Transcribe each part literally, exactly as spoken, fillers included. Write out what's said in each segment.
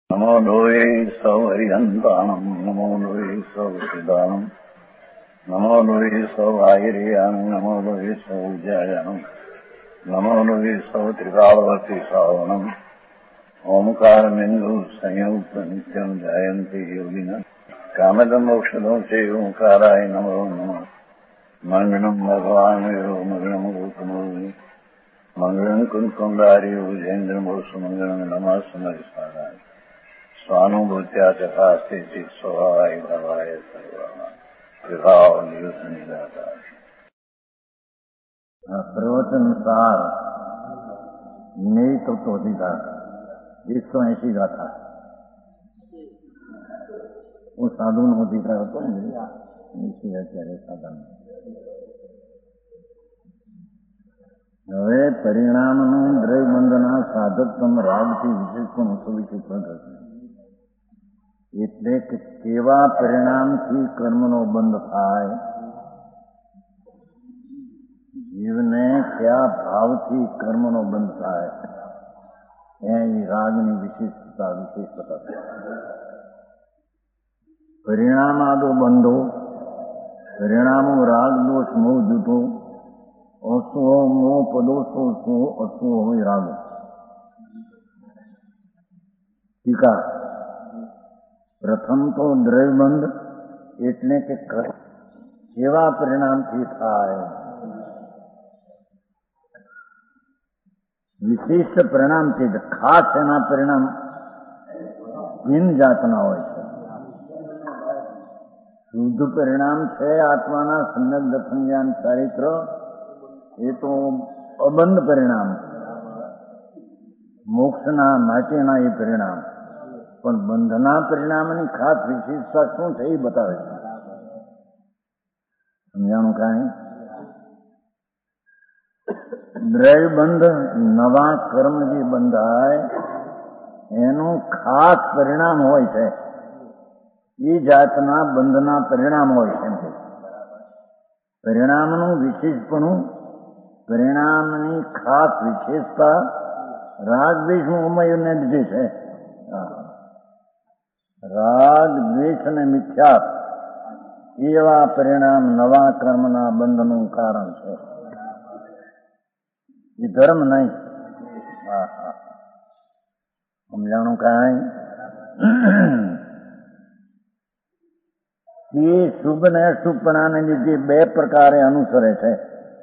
નમો લોહે સૌ હરિહંતાણમ નમો લોહે સૌ સિદ્ધાણમ નમો લોહે સૌ આહિર્યાણમ નમો લોહે સૌ જયાણમ નમો લોહે સૌ ત્રિકાળવતી શ્રાવણમ ઓમકાર બિંદુ સંયુક્ત નિત્યમ જયંતિ યોગિના કામદમ મોક્ષદો છે ઓંકારાય નમો નમઃ મંગળમ ભગવાન વિરો મંગળમ ગૌતમો મંગળમ કુંકુંડારી ઉજેન્દ્રમો સુમંગળમ નમઃ સમરિસારાય સ્વાનુભૂત્યા તથાસ્તે ચિત સ્વભાવાય ભવાય સર્વમાં વિભાવ નિયુદ્ધ નિરાકાર. પ્રવચન સાર નિમિત્ત તો અધિકાર એકસો એસી ગાથા. હું સાધુ નો અધિકાર હતો ને એસી અત્યારે સાધન. હવે પરિણામનું દ્રવ્યબંધના સાધકત્વ રાગથી વિશેષ પણ સુવિકિત થશે. એટલે કે કેવા પરિણામથી કર્મનો બંધ થાય, જીવને કયા ભાવથી કર્મનો બંધ થાય, એ રાગની વિશિષ્ટતા વિશેષતા છે. પરિણામાદો બંધો પરિણામો રાગ દોષ મોહ જૂઠો અસુહો મોહ પદોષો સુહો અસુહો હોય રાગો. ટીકા. પ્રથમ તો દ્રવ્યબંધ એટલે કે કેવા પરિણામથી થાય, વિશિષ્ટ પરિણામથી, ખાસ એના પરિણામ ભિન્ન જાતના હોય છે. શુદ્ધ પરિણામ છે આત્માના સમ્યક દર્શન જ્ઞાન ચારિત્ર, એ તો અબંધ પરિણામ, મોક્ષના માટેના એ પરિણામ. પણ બંધના પરિણામની ખાસ વિશેષતા શું છે એ બતાવે છે. સમજાણું કાંઈ? દ્રવ્યબંધ નવા કર્મ જે બંધાય એનું ખાસ પરિણામ હોય છે. એ જાતના બંધના પરિણામ હોય છે. પરિણામનું વિશેષપણું, પરિણામની ખાસ વિશેષતા રાગ દ્વેષ ઉમયુને લીધે છે. રાગ દ્વેષ અને મિથ્યાત એવા પરિણામ નવા કર્મના બંધનું કારણ છે. એ ધર્મ નહીં. હા હા સમજાણું કાંઈ? એ શુભ ને અશુભપણાને લીધે બે પ્રકારે અનુસરે છે.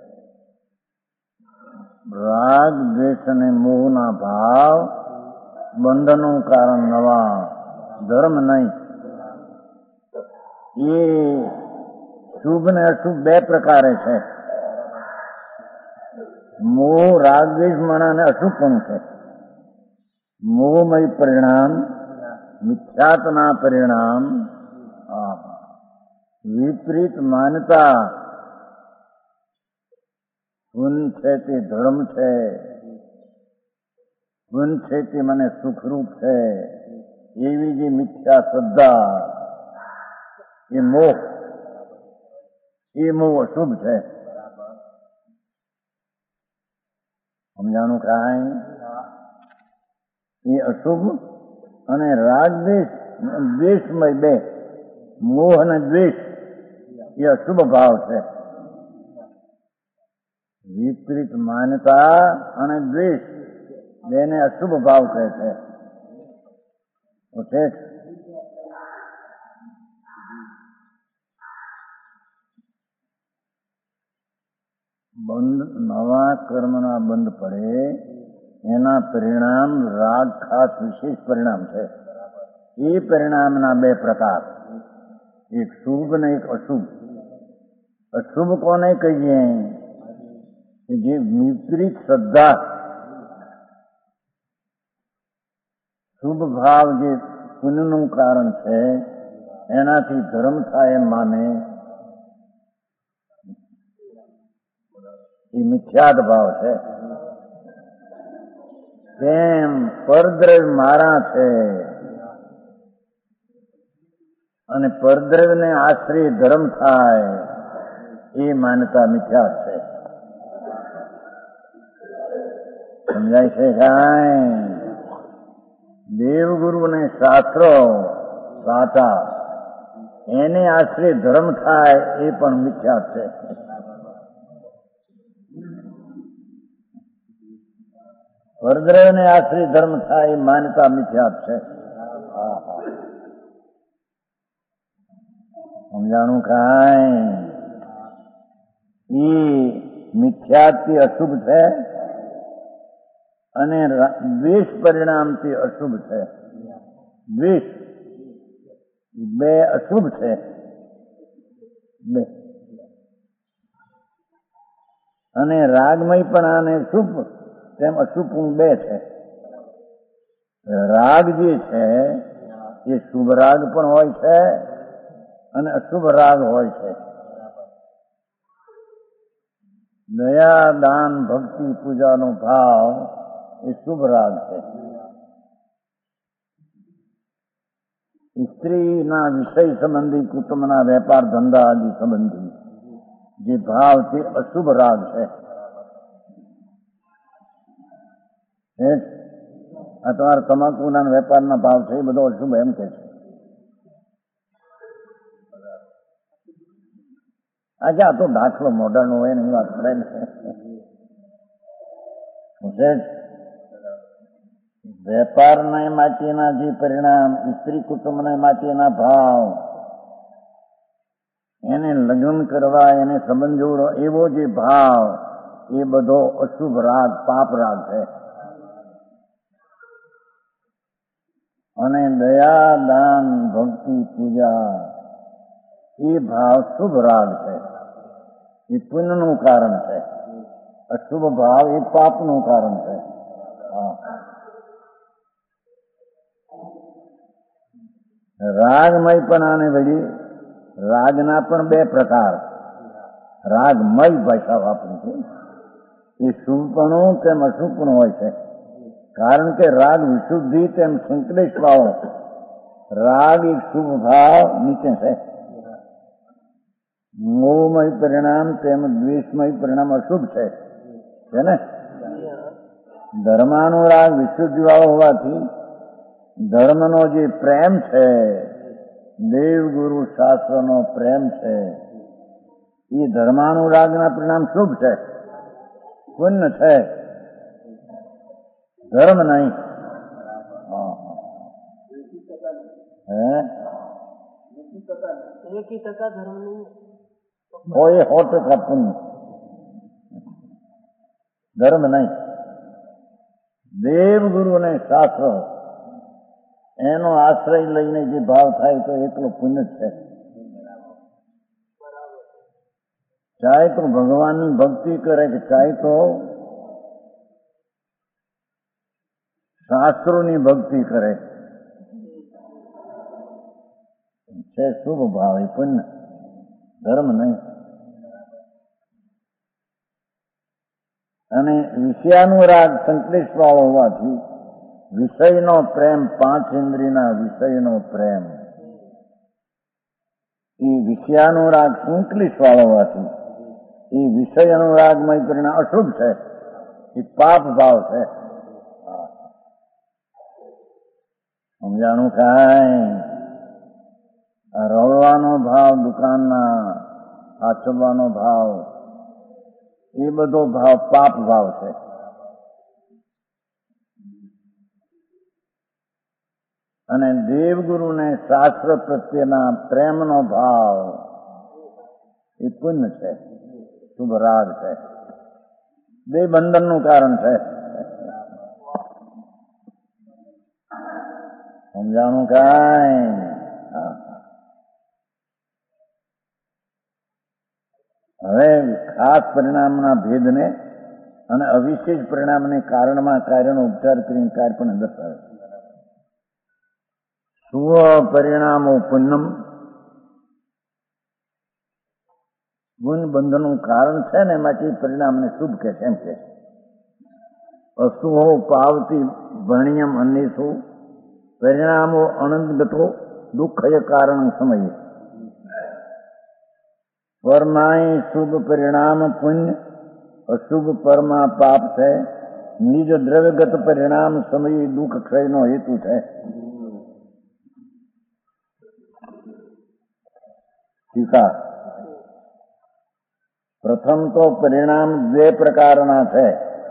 રાગ દ્વેષ અને મોહના ભાવ બંધનું કારણ નવા, ધર્મ નહીં. એ શુભ ને અશુભ બે પ્રકારે છે. મોહ રાગ દ્વેષ મણાને અશુભપણું છે. મોહમય પરિણામ, મિથ્યાત્વના પરિણામ, વિપરીત માનતા, ગુણ છે તે ધર્મ છે, ગુણ છે તે મને સુખરૂપ છે, એવી જે મિથ્યા શ્રદ્ધા, એ મોહ, એ મોહ અશુભ છે. સમજાણું કાંઈ? એ અશુભ અને રાગ દ્વેષ દ્વેષમય બે, મોહ અને દ્વેષ એ અશુભ ભાવ છે. વિપરીત માન્યતા અને દ્વેષ બેને અશુભ ભાવ કહે છે. બંધ નવા કર્મના બંધ પડે એના પરિણામ રાગ ખાસ વિશેષ પરિણામ છે. એ પરિણામના બે પ્રકાર, એક શુભ ને એક અશુભ. અશુભ કોને કહીએ? જે વિપરીત શ્રદ્ધા, શુભ ભાવ જે પુણ્યનું કારણ છે, એનાથી ધર્મ થાય એમ માને, એ મિથ્યાદ ભાવ છે. તેમ પરદ્રવ્ય મારા છે અને પરદ્રવ્યને આશ્રય ધર્મ થાય, એ માન્યતા મિથ્યાદ છે. સમજાય છે કાંઈ? દેવગુરુ ને શાસ્ત્રો સાચા એને આશ્રય ધર્મ થાય એ પણ મિથ્યા છે. પરદ્રવ્ય ને આશ્રય ધર્મ થાય એ માન્યતા મિથ્યા છે. સમજાણું કાંઈ? ઈ મિથ્યાથી અશુભ છે અને દ્વેષ પરિણામથી અશુભ છે. દ્વેષ બે અશુભ છે. બે અને રાગમય પણ આને શુભ તેમ અશુભ બે છે. રાગ જે છે એ શુભ રાગ પણ હોય છે અને અશુભ રાગ હોય છે. દયા દાન ભક્તિ પૂજાનો ભાવ એ શુભ રાગ છે. સ્ત્રીના વિષય સંબંધી કુટુંબના વેપાર ધંધા આદિ સંબંધી જે ભાવ છે અશુભ રાગ છે. આ તમારા તમાકુના વેપારના ભાવ છે એ બધો અશુભ એમ કે છે. આજે આ તો દાખલો મોઢાનો હોય ને એ વાત કરે ને. વેપારના માટેના જે પરિણામ, સ્ત્રી કુટુંબના માટેના ભાવ, એને લગ્ન કરવા, એને સંબંધ જોડો એવો જે ભાવ, એ બધો અશુભ રાગ, પાપ રાગ છે. અને દયા દાન ભક્તિ પૂજા એ ભાવ શુભ રાગ છે. એ પુણ્યનું કારણ છે. અશુભ ભાવ એ પાપનું કારણ છે. રાગમય પણ આને વળી રાગના પણ બે પ્રકાર. રાગમય ભાષા વાપરી છે. એ શુભપણું તેમ અશુભપણું હોય છે. કારણ કે રાગ વિશુદ્ધિ તેમ સંકલેશ ભાવ. રાગ એક શુભ ભાવ નીચે છે. મોહમય પરિણામ તેમ દ્વેષમય પરિણામ અશુભ છે ને. ધર્માનુરાગ વિશુદ્ધિ વાળો હોવાથી ધર્મનો જે પ્રેમ છે, દેવગુરુ શાસ્ત્રનો પ્રેમ છે, એ ધર્માનુરાગના પરિણામ શુભ છે, પુણ્ય છે, ધર્મ નહીં. હે સો ટકા પુણ્ય, ધર્મ નહીં. દેવગુરુ અને શાસ્ત્ર એનો આશ્રય લઈને જે ભાવ થાય તો એટલો પુણ્ય જ છે. ચાહે તો ભગવાનની ભક્તિ કરે કે ચાહે તો શાસ્ત્રોની ભક્તિ કરે, છે શુભ ભાવ એ પુણ્ય, ધર્મ નહીં. અને વિષયાનુરાગ સંકલેશ વાળો હોવાથી વિષયનો પ્રેમ, પાંચ ઇન્દ્રિયના વિષયનો પ્રેમ, એ વિષયાનુરાગ સંકલેશ વાળો હોવાથી એ વિષય અનુરાગમય પરિણામ અશુભ છે. એ પાપ ભાવ છે. સમજાણું કાંઈ? રળવાનો ભાવ, દુકાનના સાચવવાનો ભાવ, એ બધો ભાવ પાપ ભાવ છે. અને દેવગુરુને શાસ્ત્ર પ્રત્યેના પ્રેમનો ભાવ એ પુણ્ય છે, શુભ રાગ છે. બે બંધનનું કારણ છે. સમજાણું કાંઈ? હવે ખાસ પરિણામના ભેદને અને અવિશેષ પરિણામને કારણમાં કાર્યનો ઉપચાર કરીને કાર્ય પણ દર્શાવે. સ્વ પરિણામો પુણ્યમ, ગુણ બંધનનું કારણ છે ને એમાંથી પરિણામને શુભ કે એમ કે. અશુભો પાવતી ભણ્યમ અન્યસુ પરિણામો અનંતગતો દુઃખય કારણ સમયે. પરમાય શુભ પરિણામ પુણ્ય, અશુભ પરમાં પાપ છે. નિજ દ્રવ્યગત પરિણામ સમય દુઃખ ક્ષયનો હેતુ છે. ટીકા. પ્રથમ તો પરિણામ બે પ્રકારના છે.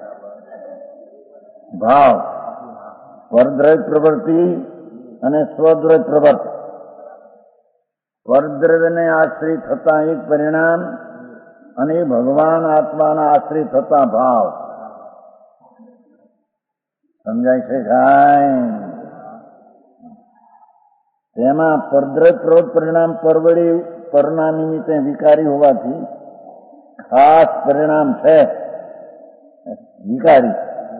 ભાવ, પરદ્રવ્ય પ્રવૃત્તિ અને સ્વદ્રવ્ય પ્રવૃત્તિ. પરદ્રવ્યને આશ્રિત થતા એક પરિણામ અને ભગવાન આત્માના આશ્રિત થતા ભાવ. સમજાય છે કાંઈ? તેમાં પરદ્રવ્ય પ્રવૃત્તિ પરિણામ પરવડી પરના નિમિત્તે વિકારી હોવાથી ખાસ પરિણામ છે વિકારી.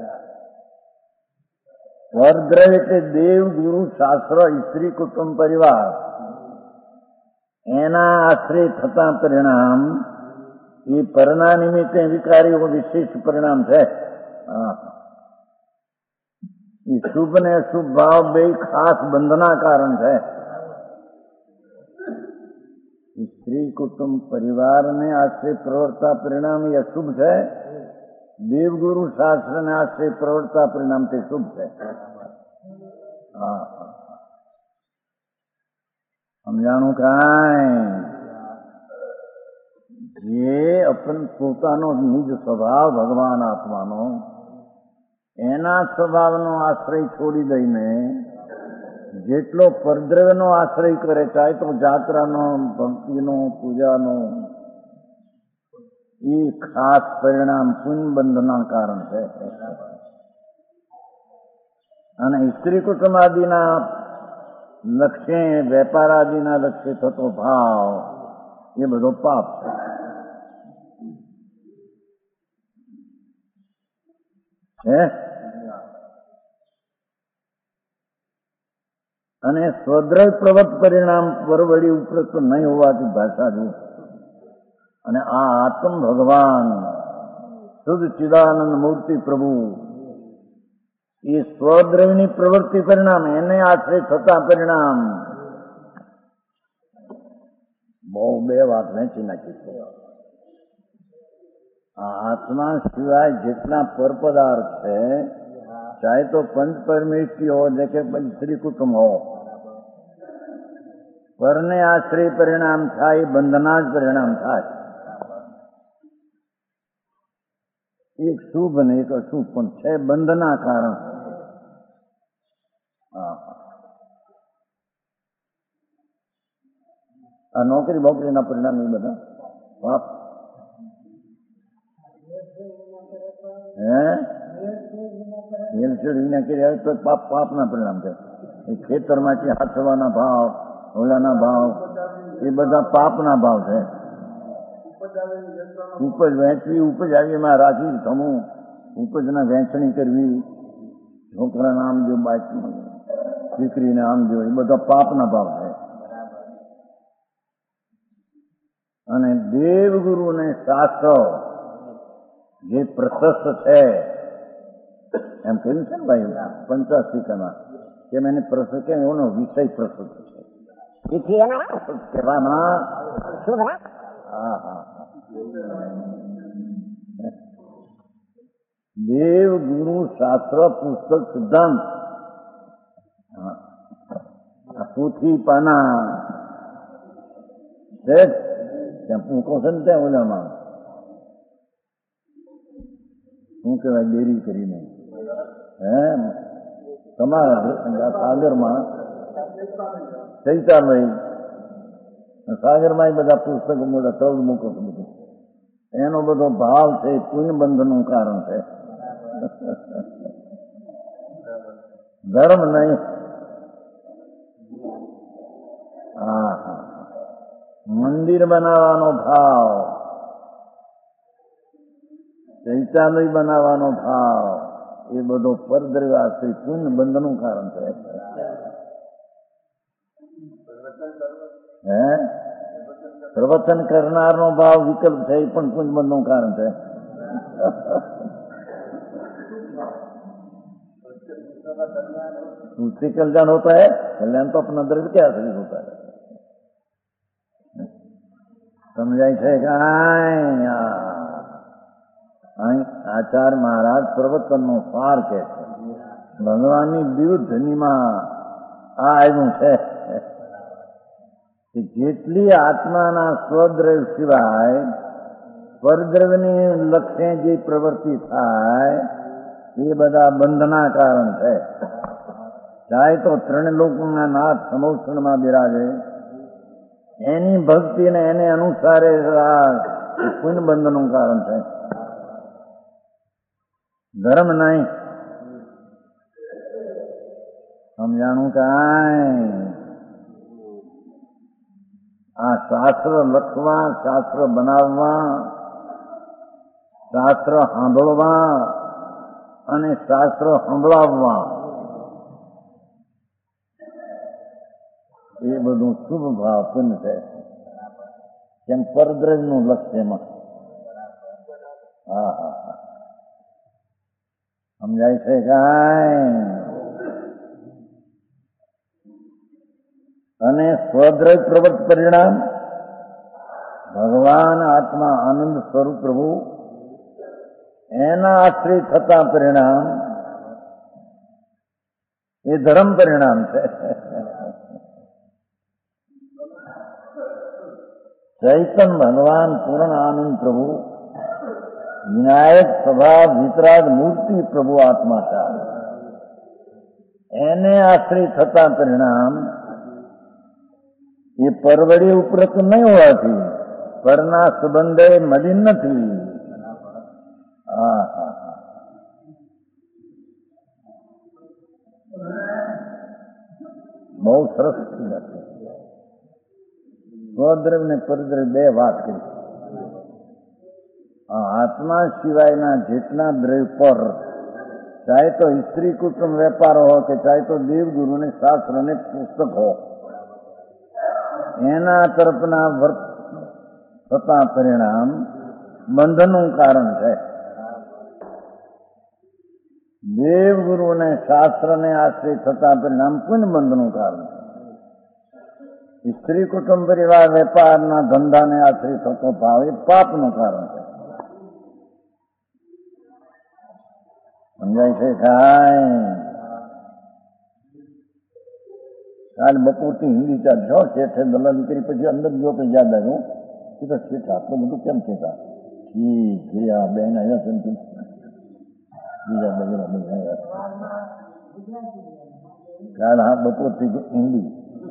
પરદ્રવ્ય એટલે દેવ, ગુરુ, શાસ્ત્ર, સ્ત્રી, કુટુંબ, પરિવાર એના આશ્રિત થતા પરિણામ એ પરના નિમિત્તે વિકારી વિશેષ પરિણામ છે. એ શુભ ને અશુભ ભાવ બે ખાસ બંધના કારણ છે. સ્ત્રી, કુટુંબ, પરિવારને આશ્રિત પ્રવર્તા પરિણામ એ અશુભ છે. દેવગુરુ શાસ્ત્રને આશ્રિત પ્રવર્તા પરિણામ તે શુભ છે. હા, સમજાણું કાંઈ? જે અપન પોતાનો નિજ સ્વભાવ ભગવાન આત્માનો એના સ્વભાવનો આશ્રય છોડી દઈને જેટલો પરદ્રવ્યનો આશ્રય કરે, ચાહે તો જાત્રાનો, ભક્તિનો, પૂજાનો, એ ખાસ પરિણામ પુણ્યબંધના કારણ છે. અને સ્ત્રી કુટુંબ આદિના લક્ષ્ય, વેપાર આદિના લક્ષ્ય થતો ભાવ એ બધો પાપ છે. હે? અને સ્વદ્રવ્ય પ્રવૃત્ત પરિણામ પરવડી ઉપરત નહીં હોવાથી ભાષા જો. અને આ આત્મ ભગવાન શુદ્ધ ચિદાનંદ મૂર્તિ પ્રભુ એ સ્વદ્રવ્યની પ્રવૃત્તિ પરિણામ એને આશ્રિત થતા પરિણામ. બહુ બે વાત વહેંચી નાખી છે. આ આત્મા સિવાય જેટલા પરપદાર્થ છે, ચાહે તો પંચ પરમેષ્ઠી હો કે સ્ત્રી કુટુંબ હો, પરને આશ્રય પરિણામ થાય, બંધના જ પરિણામ થાય. એક શુભ ને એક અશુભ પણ છે બંધના કારણ. આ નોકરી બોકરીના પરિણામ એ બધા પાપ. હે હેલસેલ વિના કર્યા તો પાપ પાપના પરિણામ છે. એ ખેતરમાંથી હાથવાના ભાવ, ઓલાના ભાવ એ બધા પાપના ભાવ છે. ઉપજ વહેંચવી, ઉપજ આવી એમાં રાખી થમું, ઉપજના વહેંચણી કરવી, છોકરાને આમ જો, બાઈકમાં દીકરીને આમ જો, એ બધા પાપના ભાવ છે. અને દેવગુરુ ને શાસ્ત્રો જે પ્રશસ્ત છે એમ કહ્યું છે ને ભાઈ પંચાશીકામાં કે એને પ્રશસ્ત કે એનો વિષય પ્રશસ્ત છે. એથી એના કહેવામાં હા હા દેવ ગુરુ શાસ્ત્ર પુસ્તક સિદ્ધાંત પોથી પાના ત્યાં પૂકો છે ને ત્યાં ઓલામાં શું કહેવાય ડેરી કરીને હે તમારા સાગરમાં ચૈતાભાઈ સાગરમાં એ બધા પુસ્તકો મોટા ચૌદ મૂકો છો બધું. એનો બધો ભાવ છે પુણ્યબંધનું કારણ છે, ધર્મ નહીં. હા હા મંદિર બનાવવાનો ભાવ, શૌચાલય બનાવવાનો ભાવ એ બધો પરદ્રવ્યાશ્રી પુણ્ય બંધનું કારણ છે. હે પ્રવચન કરનારનો ભાવ વિકલ્પ છે એ પણ પુણ્ય બંધનું કારણ છે. उससे कल्याण होता है, कल्याण तो अपना द्रव्य के आश्रित होता है. समझाय છે કાંઈ? અહીં આચાર્ય મહારાજ પ્રવચનનો સાર કહે છે. ભગવાનની દિવ્ય ધ્વનિમાં આ આવ્યું છે કે જેટલી આત્માના સ્વદ્રવ્ય સિવાય પરદ્રવ્યની લક્ષ્ય જે પ્રવૃત્તિ થાય એ બધા બંધના કારણ છે. ચાહે તો ત્રણ લોકોના નાથ સમોષણમાં બિરાજે, એની ભક્તિને એને અનુસારે પુણ્ય બંધનનું કારણ છે. ધર્મ નહીં સમજાણું કાંઈ. આ શાસ્ત્ર લખવા, શાસ્ત્ર બનાવવા, શાસ્ત્ર સાંભળવા અને શાસ્ત્ર સંભળાવવા એ બધું શુભ ભાવ પુણ્ય છે. કેમ પરદ્રવ્યનું લક્ષ્યમાં. હા હા હા સમજાય છે કાંઈ. અને સ્વદ્રવ્ય પ્રવૃત્ત પરિણામ ભગવાન આત્મા આનંદ સ્વરૂપ પ્રભુ એના આશ્રિત થતા પરિણામ એ ધર્મ પરિણામ છે. ચૈતન ભગવાન પૂર્ણ આનંદ પ્રભુ વિનાયક સ્વભાવ વિતરાગ મૂર્તિ પ્રભુ આત્મા છે. એને આશ્રિત થતા પરિણામ એ પરવડી ઉપરત નહીં હોવાથી પરના સંબંધે મલિન નથી. હા હા હા બહુ સરસ નથી. સ્વદ્રવ્ય ને પરદ્રવ્ય બે વાત કરી. આત્મા સિવાયના જેટલા દ્રવ્ય પર, ચાહે તો સ્ત્રી કુટુંબ વેપાર હો કે ચાહે તો દેવગુરુ ને શાસ્ત્ર ને પુસ્તક હો, એના તરફના વર્ત થતા પરિણામ બંધનનું કારણ છે. દેવગુરુ ને શાસ્ત્ર ને આશ્રિત થતા પરિણામ પુણ્ય બંધનું કારણ છે. સ્ત્રી કુટુંબ પરિવાર વેપારના ધંધાને આશ્રિત થતો ભાવ એ પાપનું કારણ છે. સમજાય છે કાંઈ. કાલ બપોરથી હિન્દી ચાલશો શેઠે દલાલી કરી પછી અંદર ગયો તો યાદ આવ્યું કે તો શેઠ આટલું બધું કેમ કહેતા ઠીક ગયા બેન આવ્યા તેમ બીજા બધા બધા આવ્યા. કાલ હા બપોરથી હિન્દી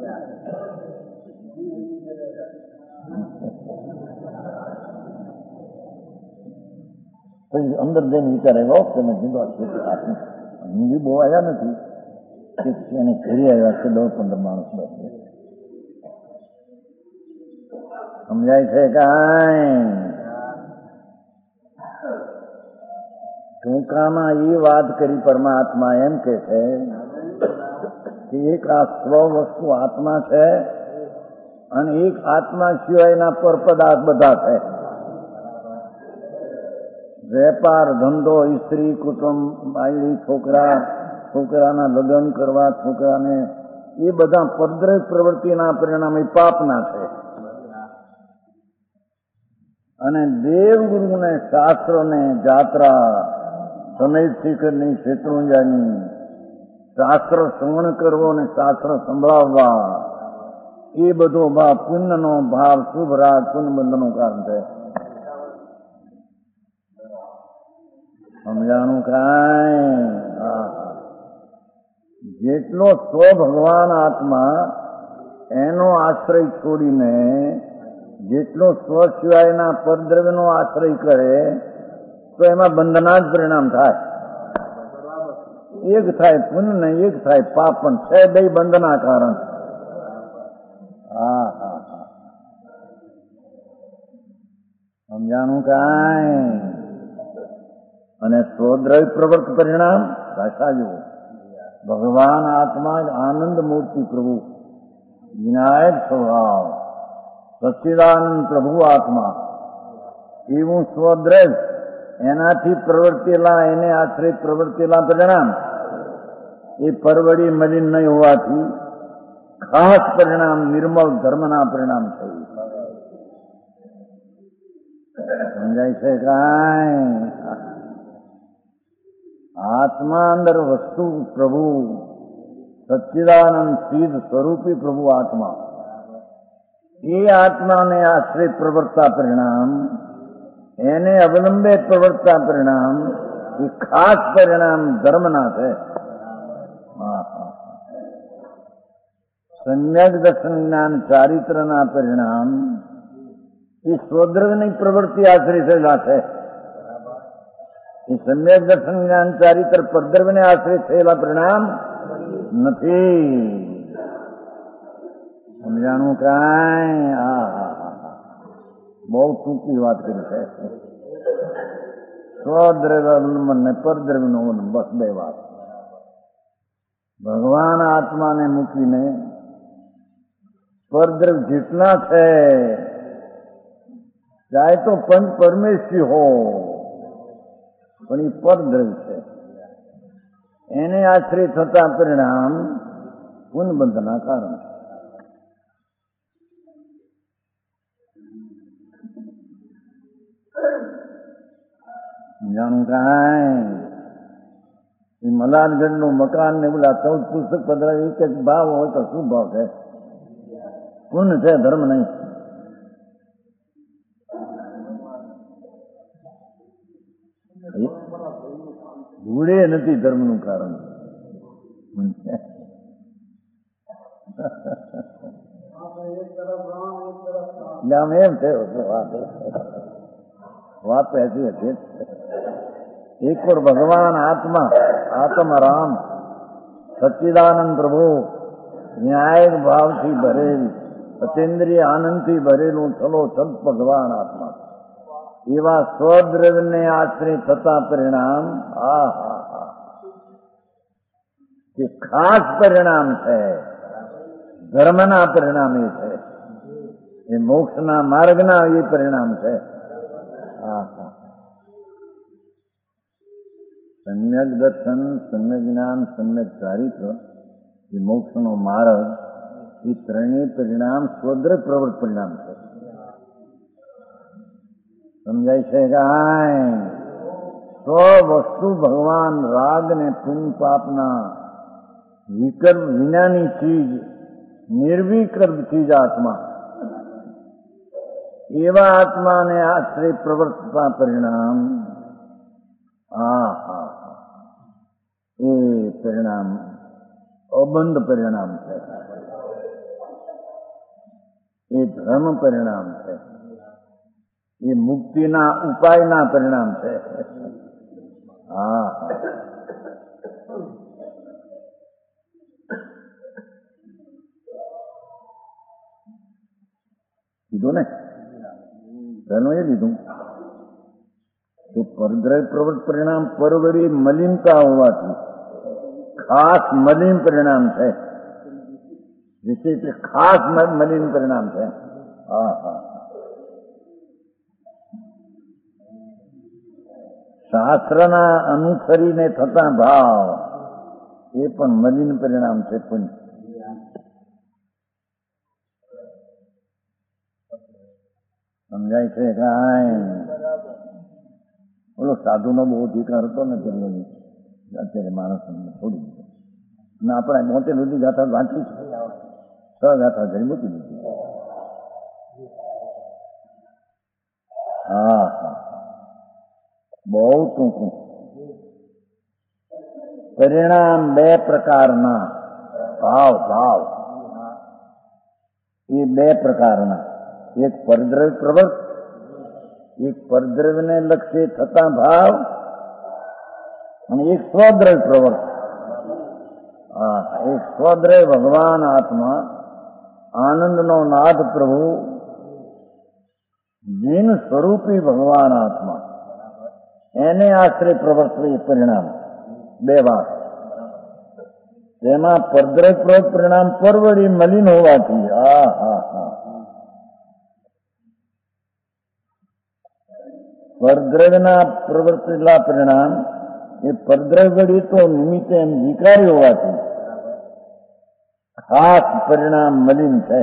પછી અંદર જઈને વિચાર આવ્યો તમે કીધું આટલું હિન્દી બહુ આવ્યા નથી એને ઘરે આવ્યા છે દસ પંદર માણસ બસ. સમજાય છે કાંઈ. ટૂંકામાં એ વાત કરી પરમાત્મા એમ કે છે કે એક આ સ્વ વસ્તુ આત્મા છે અને એક આત્મા સિવાયના પર પદાર્થ બધા છે. વેપાર ધંધો સ્ત્રી કુટુંબ બાયડી છોકરા છોકરાના લગ્ન કરવા છોકરાને એ બધા પરદ્રવ્ય પ્રવૃત્તિના પરિણામે પાપના છે. અને દેવગુરુને શાસ્ત્રોને જાત્રા સમેત શિખરની શેત્રુંજાની શાસ્ત્ર શ્રવણ કરવો અને શાસ્ત્ર સંભળાવવા એ બધો ભાવ પુણ્યનો ભાવ શુભ રાગ પુણ્ય બંધનું કારણ છે. સમજાણું કાંઈ. જેટલો સ્વ ભગવાન આત્મા એનો આશ્રય છોડીને જેટલો સ્વ સિવાયના પરદ્રવ્યનો આશ્રય કરે તો એમાં બંધના જ પરિણામ થાય. એક થાય પુણ્ય ને એક થાય પાપ, પણ છે બે બંધના કારણ. હા હા હા સમજાણું કાંઈ. અને સ્વદ્રવ્ય પ્રવૃત્ત પરિણામ ભાષા જુઓ. ભગવાન આત્મા જ આનંદ મૂર્તિ પ્રભુ વિનાયક સ્વભાવ સચ્ચિદાનંદ પ્રભુ આત્મા એવું સ્વદ્રવ્ય એનાથી પ્રવર્તેલા એને આશ્રિત પ્રવર્તેલા પરિણામ એ પરવડી મલિન નહીં હોવાથી ખાસ પરિણામ નિર્મળ ધર્મના પરિણામ થયું. સમજાય છે કાંઈ. આત્મા અંદર વસ્તુ પ્રભુ સચ્ચિદાનંદ સિદ્ધ સ્વરૂપી પ્રભુ આત્મા, એ આત્માને આશ્રિત પ્રવર્તા પરિણામ, એને અવલંબે પ્રવર્તા પરિણામ, એ ખાસ પરિણામ ધર્મના છે. સમ્યક દર્શન જ્ઞાન ચારિત્રના પરિણામ એ સ્વદ્રવ્યની પ્રવૃત્તિ આશ્રિત થયેલા છે. એ સમ્યક દર્શન જ્ઞાન ચારિત્ર પરદ્રવ્યને આશ્રિત થયેલા પરિણામ નથી. સમજાણું કાંઈ? હા હા હા બહુ ટૂંકી વાત કરી છે. સ્વદ્રવ્ય અવલંબન ને પરદ્રવ્યનું અવલંબન, બસ બે વાત. ભગવાન આત્માને મૂકીને પરદ્રવ્ય જેટલા છે, ચાહે તો પંચ પરમેશ્વરી હો, પણ એ પરદ્રવ્ય છે. એને આશ્રિત થતા પરિણામ પુનબંધના કારણ છે. જાણું કાંઈ? એ મલાનગઢનું મકાન ને બોલા ચૌદ પુસ્તક પધરા એક જ ભાવ હોય તો શું ભાવ છે? પુણ્ય છે, ધર્મ નહીં. ભૂડે નથી ધર્મનું કારણ. ગામ એમ છે વાત વાત ऐसी હતી. એક ઓર ભગવાન આત્મા આત્મરામ સચ્ચિદાનંદ પ્રભુ ન્યાય ભાવથી ભરેલ, અતેન્દ્રિય આનંદથી ભરેલું ચલો ચલ ભગવાન આત્મા, એવા સ્વદ્રવ્યને આશ્રિત થતા પરિણામ આ હા હા એ ખાસ પરિણામ છે. ધર્મના પરિણામ એ છે, એ મોક્ષના માર્ગના એ પરિણામ છે. હા હા સમ્યક દર્શન, સમ્યક જ્ઞાન, સમ્યક ચારિત્ર, એ મોક્ષનો માર્ગ, એ ત્રણેય પરિણામ સ્વદ્રવ્ય પ્રવૃત્ત પરિણામ છે. સમજાય છે કાંઈ? સ્વ વસ્તુ ભગવાન રાગ ને પુણ્ય પાપના વિકલ્પ વિનાની ચીજ, નિર્વિકલ્પ ચીજ આત્મા, એવા આત્માને આશ્રય પ્રવર્તતા પરિણામ હા હા એ પરિણામ અબંધ પરિણામ છે. એ ધર્મ પરિણામ છે. એ મુક્તિના ઉપાયના પરિણામ છે. હા કીધું ને, ધર્મ એ લીધું કે પરદ્રવ્ય પ્રવૃત્ત પરિણામ પરવડી મલિનતા હોવાથી ખાસ મલિન પરિણામ છે. વિશેષ ખાસ મલિન પરિણામ છે. હા હા શાસ્ત્રના અનુસરીને થતા ભાવ એ પણ મલિન પરિણામ છે. પુણ્ય સમજાય છે કાંઈ? બોલો સાધુનો બહુ અધિકાર હતો ને તેનો, અત્યારે માણસ છોડી દીધો. અને આપણે મોટે બધી ગાથા વાંચી છે, છ ગાથા ઘણી મૂકી દીધી. હા હા બહુ ટૂંકું. પરિણામ બે પ્રકારના, ભાવ ભાવ એ બે પ્રકારના, એક પરદ્રવ્ય પ્રવૃત્ત, એક પરદ્રવ્યને લક્ષ્ય થતા ભાવ, અને એક સ્વદ્રવ્ય પ્રવૃત્ત. હા એક સ્વદ્રવ્ય ભગવાન આત્મા, આનંદનો નાદ પ્રભુ, જીન સ્વરૂપી ભગવાન આત્મા, એને આશ્રય પ્રવર્તવી પરિણામ. બે વાત. તેમાં પરદ્રવ્ય પ્રવૃત્ત પરિણામ પરવડી મલિન હોવાથી હા હા હા પરદ્રવ્યના પ્રવર્તેલા પરિણામ એ પરદ્રવ્ય તો નિમિત્તે એમ વિકારી હોવાથી ખાસ પરિણામ મલિન છે.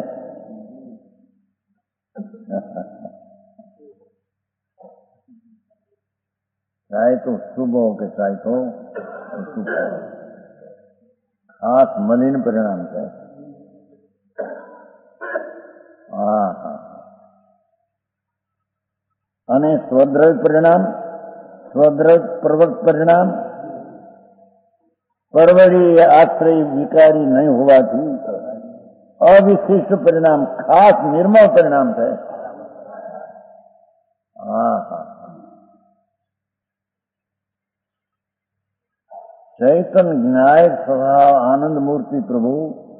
चाहे तो शुभ हो કે चाहे तो अशुभ हो, खास मलिन परिणाम है। हाँ हाँ અને સ્વદ્રવ્ય પરિણામ, સ્વદ્રવ્ય પ્રવૃત્ત પરિણામ, પરવડી આશ્રય વિકારી નહીં હોવાથી અવિશિષ્ટ પરિણામ ખાસ નિર્મળ પરિણામ થાય। હા હા ચૈતન્ય જ્ઞાયક સ્વભાવ આનંદ મૂર્તિ પ્રભુ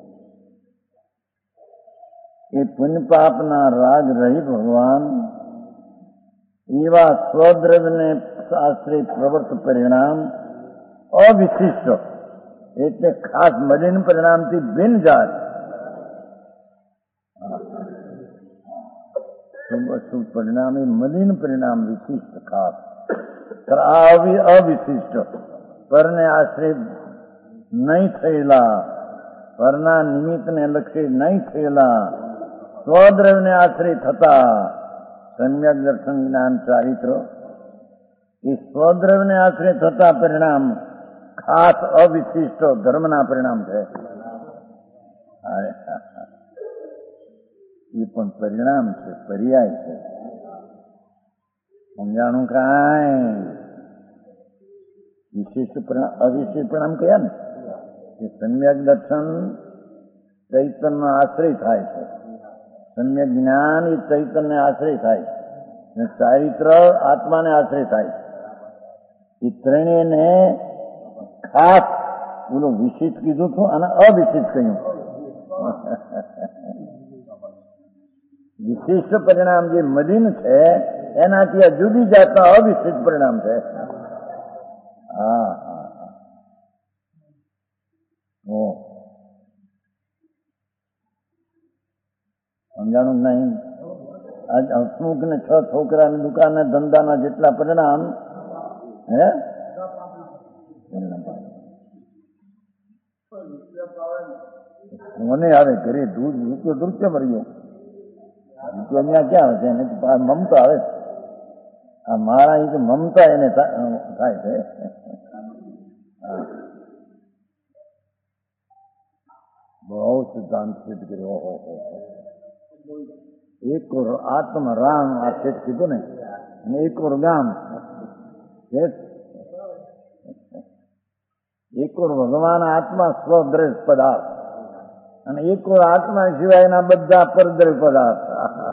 એ પુણ્ય પાપના રાગ રહિત ભગવાન એવા સ્વદ્રવ્યને આશ્રય પ્રવૃત્ત પરિણામ અવિશિષ્ટ એટલે ખાસ મલિન પરિણામથી ભિન્ન જાત શુભ અશુભ પરિણામ એ મલિન પરિણામ વિશિષ્ટ ખાસ અવિશિષ્ટ પરને આશ્રય નહીં થયેલા, પરના નિમિત્તને લક્ષી નહીં થયેલા સ્વદ્રવ્યને આશ્રય થતા સમ્યક દર્શન જ્ઞાન ચારિત્ર એ સ્વદ્રવ્યને આશ્રય થતા પરિણામ ખાસ અવિશિષ્ટ ધર્મના પરિણામ છે। એ પણ પરિણામ છે, પર્યાય છે। સમજાણું કાંઈ વિશિષ્ટ પરિણામ અવિશિષ્ટ પરિણામ કયા ને કે સમ્યક દર્શન ચૈતન્ય આશ્રય થાય છે, સમ્યક જ્ઞાન એ ચૈતન્ય આશ્રય થાય છે, ચારિત્ર આત્માને આશ્રય થાય છે। એ ત્રણેયને ખાસ બોલું વિશિષ્ટ કીધું છું અને અવિશિષ્ટ કહ્યું। વિશિષ્ટ પરિણામ જે મલિન છે એનાથી આ જુદી જાતના અવિશિષ્ટ પરિણામ છે। હા હા ઓ સમજાણું નહીં? આજ હસમુખ ને છ છોકરાની દુકાનના ધંધાના જેટલા પરિણામ હે મને આવે ઘરે દૂધ રૂપિયો દૃશ્ય મર્યો રૂપિયો અહીંયા ક્યાં આવે છે એને મમતા આવે આ મારા એ મમતા એને થાય છે। બહુ સિદ્ધાંત સિદ્ધ કર્યો। એક ઓર આત્મ રામ આ શેઠ કીધું ને અને એક ઓર ગામ શેઠ એક ઓર ભગવાન આત્મા સ્વદ્રવ્ય પદાર્થ અને એક ઓર આત્મા સિવાયના બધા પરદ્રવ્ય પદાર્થ।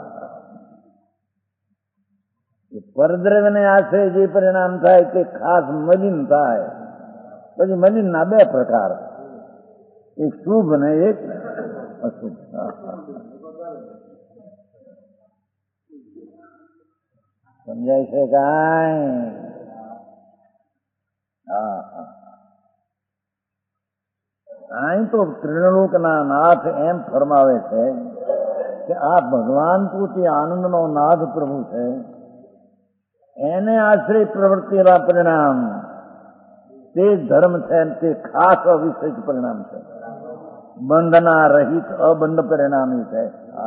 પરદ્રવ્યને આશ્રય જે પરિણામ થાય તે ખાસ મલિન થાય। પછી મલિનના બે પ્રકાર, એક શુભ ને એક અશુભ। સમજાય છે કાંઈ? હા હા અહીં તો ત્રિલોકના નાથ એમ ફરમાવે છે કે આ ભગવાન પોતે આનંદનો નાથ પ્રભુ છે, એને આશ્રય પ્રવૃત્તિના પરિણામ તે ધર્મ છે, તે ખાસ અવિશેષ પરિણામ છે, બંધના રહિત અબંધ પરિણામી છે।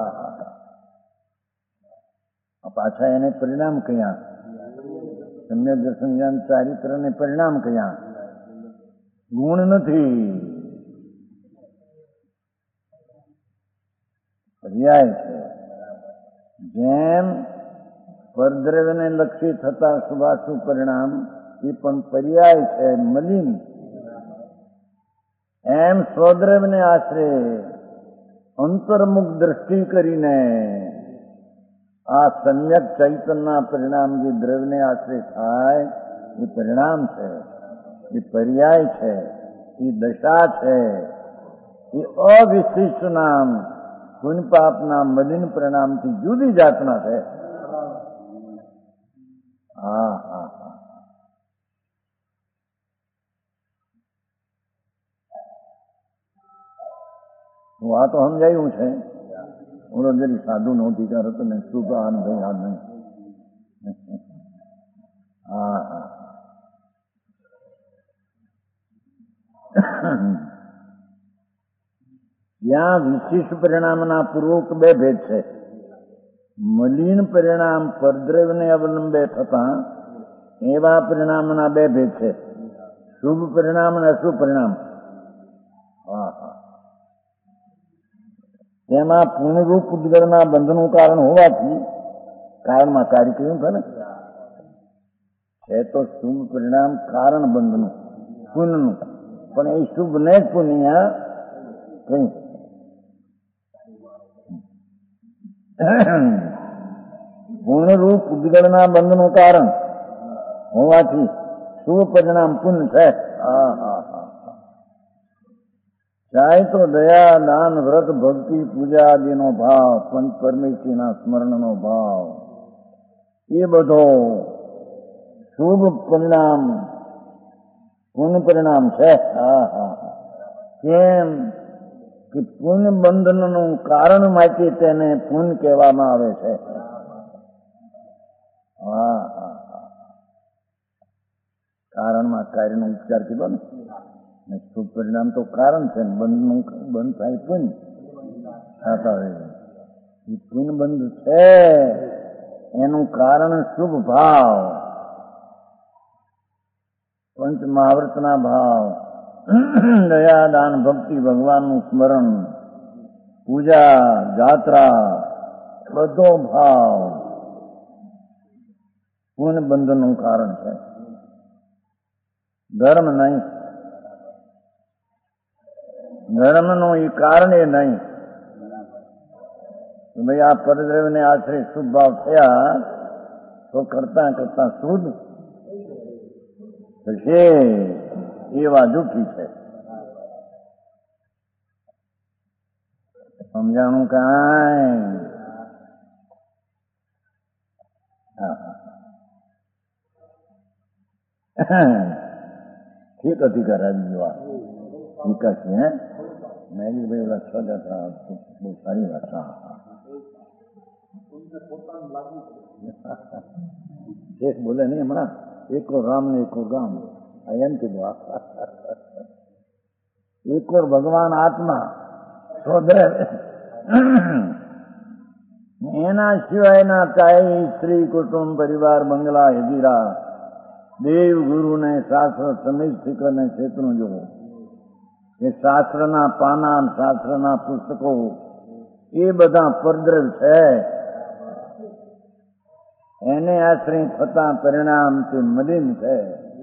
પાછા એને પરિણામ કયા? સમ્યક દર્શન જ્ઞાન ચારિત્ર ને પરિણામ કયા? ગુણ નથી, પર્યાય છે। જેમ પરદ્રવ્યને લક્ષી થતા શુભાશુભ પરિણામ એ પણ પર્યાય છે, મલિન, એમ સ્વદ્રવ્યને આશરે અંતર્મુખ દ્રષ્ટિ કરીને આ સમ્યક ચૈતનના પરિણામ જે દ્રવ્યને આશ્રય થાય એ પરિણામ છે, એ પર્યાય છે, એ દશા છે, એ અવિશિષ્ટ નામ પુણ્ય પાપના મલિન પરિણામથી જુદી જાતના છે। હા હા હા હું આ તો સમજાયું છે। ઓલો જરી સાધુ નો અધિકાર હતો ને શુભ આન ભાઈ આ નહીં। હા હા ત્યાં વિશિષ્ટ પરિણામના પૂર્વક બે ભેદ છે। મલિન પરિણામ પરદ્રવ્યને અવલંબે થતા એવા પરિણામના બે ભેદ છે, શુભ પરિણામ અને અશુભ પરિણામ. હા હા તેમાં પૂર્ણરૂપ પૂતગળના બંધનું કારણ હોવાથી કારણમાં કાર્ય કહ્યું છે ને, છે તો શુભ પરિણામ કારણ બંધનું પુણ્યનું, પણ એ શુભ ને જ પુણ્ય કહ્યું. પૂર્ણરૂપ ઉદ્ગળના બંધનું કારણ હોવાથી શુભ પરિણામ પુણ્ય છે. હા હા હા ચાહે તો દયા દાન વ્રત ભક્તિ પૂજા આદિનો ભાવ, પંચ પરમેશ્વરીના સ્મરણનો ભાવ, એ બધો શુભ પરિણામ પુણ્ય પરિણામ છે. હા હા કેમ કે પુણ્ય બંધનનું કારણ માટે તેને પુણ્ય કહેવામાં આવે છે. હા હા હા કારણમાં કાર્યનો ઉપચાર કીધો ને, શુભ પરિણામ તો કારણ છે, બંધનું બંધ થાય પુણ્ય થતા હોય. એ પુણ્ય બંધ છે એનું કારણ શુભ ભાવ, પંચ મહાવ્રતના ભાવ, દયા દાન ભક્તિ ભગવાનનું સ્મરણ, પૂજા જાત્રા, બધો ભાવ પુણ્ય બંધનનું કારણ છે, ધર્મ નહીં. ધર્મનું એ કારણ એ નહીં કે ભાઈ આ પરદ્રવ્યને આશરે શુભ ભાવ થયા તો કરતા કરતા શુદ્ધ થશે, એ વાત જૂઠી છે. સમજાણું કાંઈ? ઠીક અધિકાર આવી ગયો વિકાસ છે. હે મેં ભાઈ ઓલા છ હતા બહુ સારી વાત. એક બોલે નહીં હમણાં, એકો રામ ને એકો ગામ, એમ કીધું. એકોર ભગવાન આત્મા શોધે, એના સિવાયના ચાહે સ્ત્રી કુટુંબ પરિવાર બંગલા હેજીરા દેવ ગુરુ ને શાસ્ત્ર સમિત ફિકર ને ક્ષેત્રનું જોવું, એ શાસ્ત્રના પાના શાસ્ત્રના પુસ્તકો એ બધા પરદ્રવ છે. એને આશ્રય થતા પરિણામ તે મલિન છે.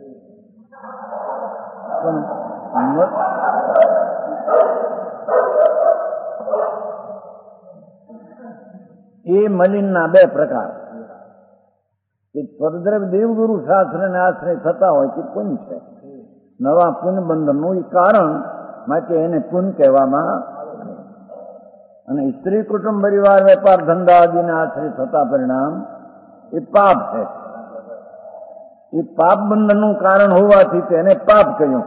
એ મલિનના બે પ્રકાર, કે પરદ્રવ દેવગુરુ શાસ્ત્ર ને આશ્રય થતા હોય તે પુણ્ય છે. નવા પુણ્ય બંધનનું એ કારણ માટે એને પુણ્ય કહેવામાં, અને સ્ત્રી કુટુંબ પરિવાર વેપાર ધંધા આદિને આશ્રય થતા પરિણામ એ પાપ છે. એ પાપ બંધનનું કારણ હોવાથી તેને પાપ કહ્યું.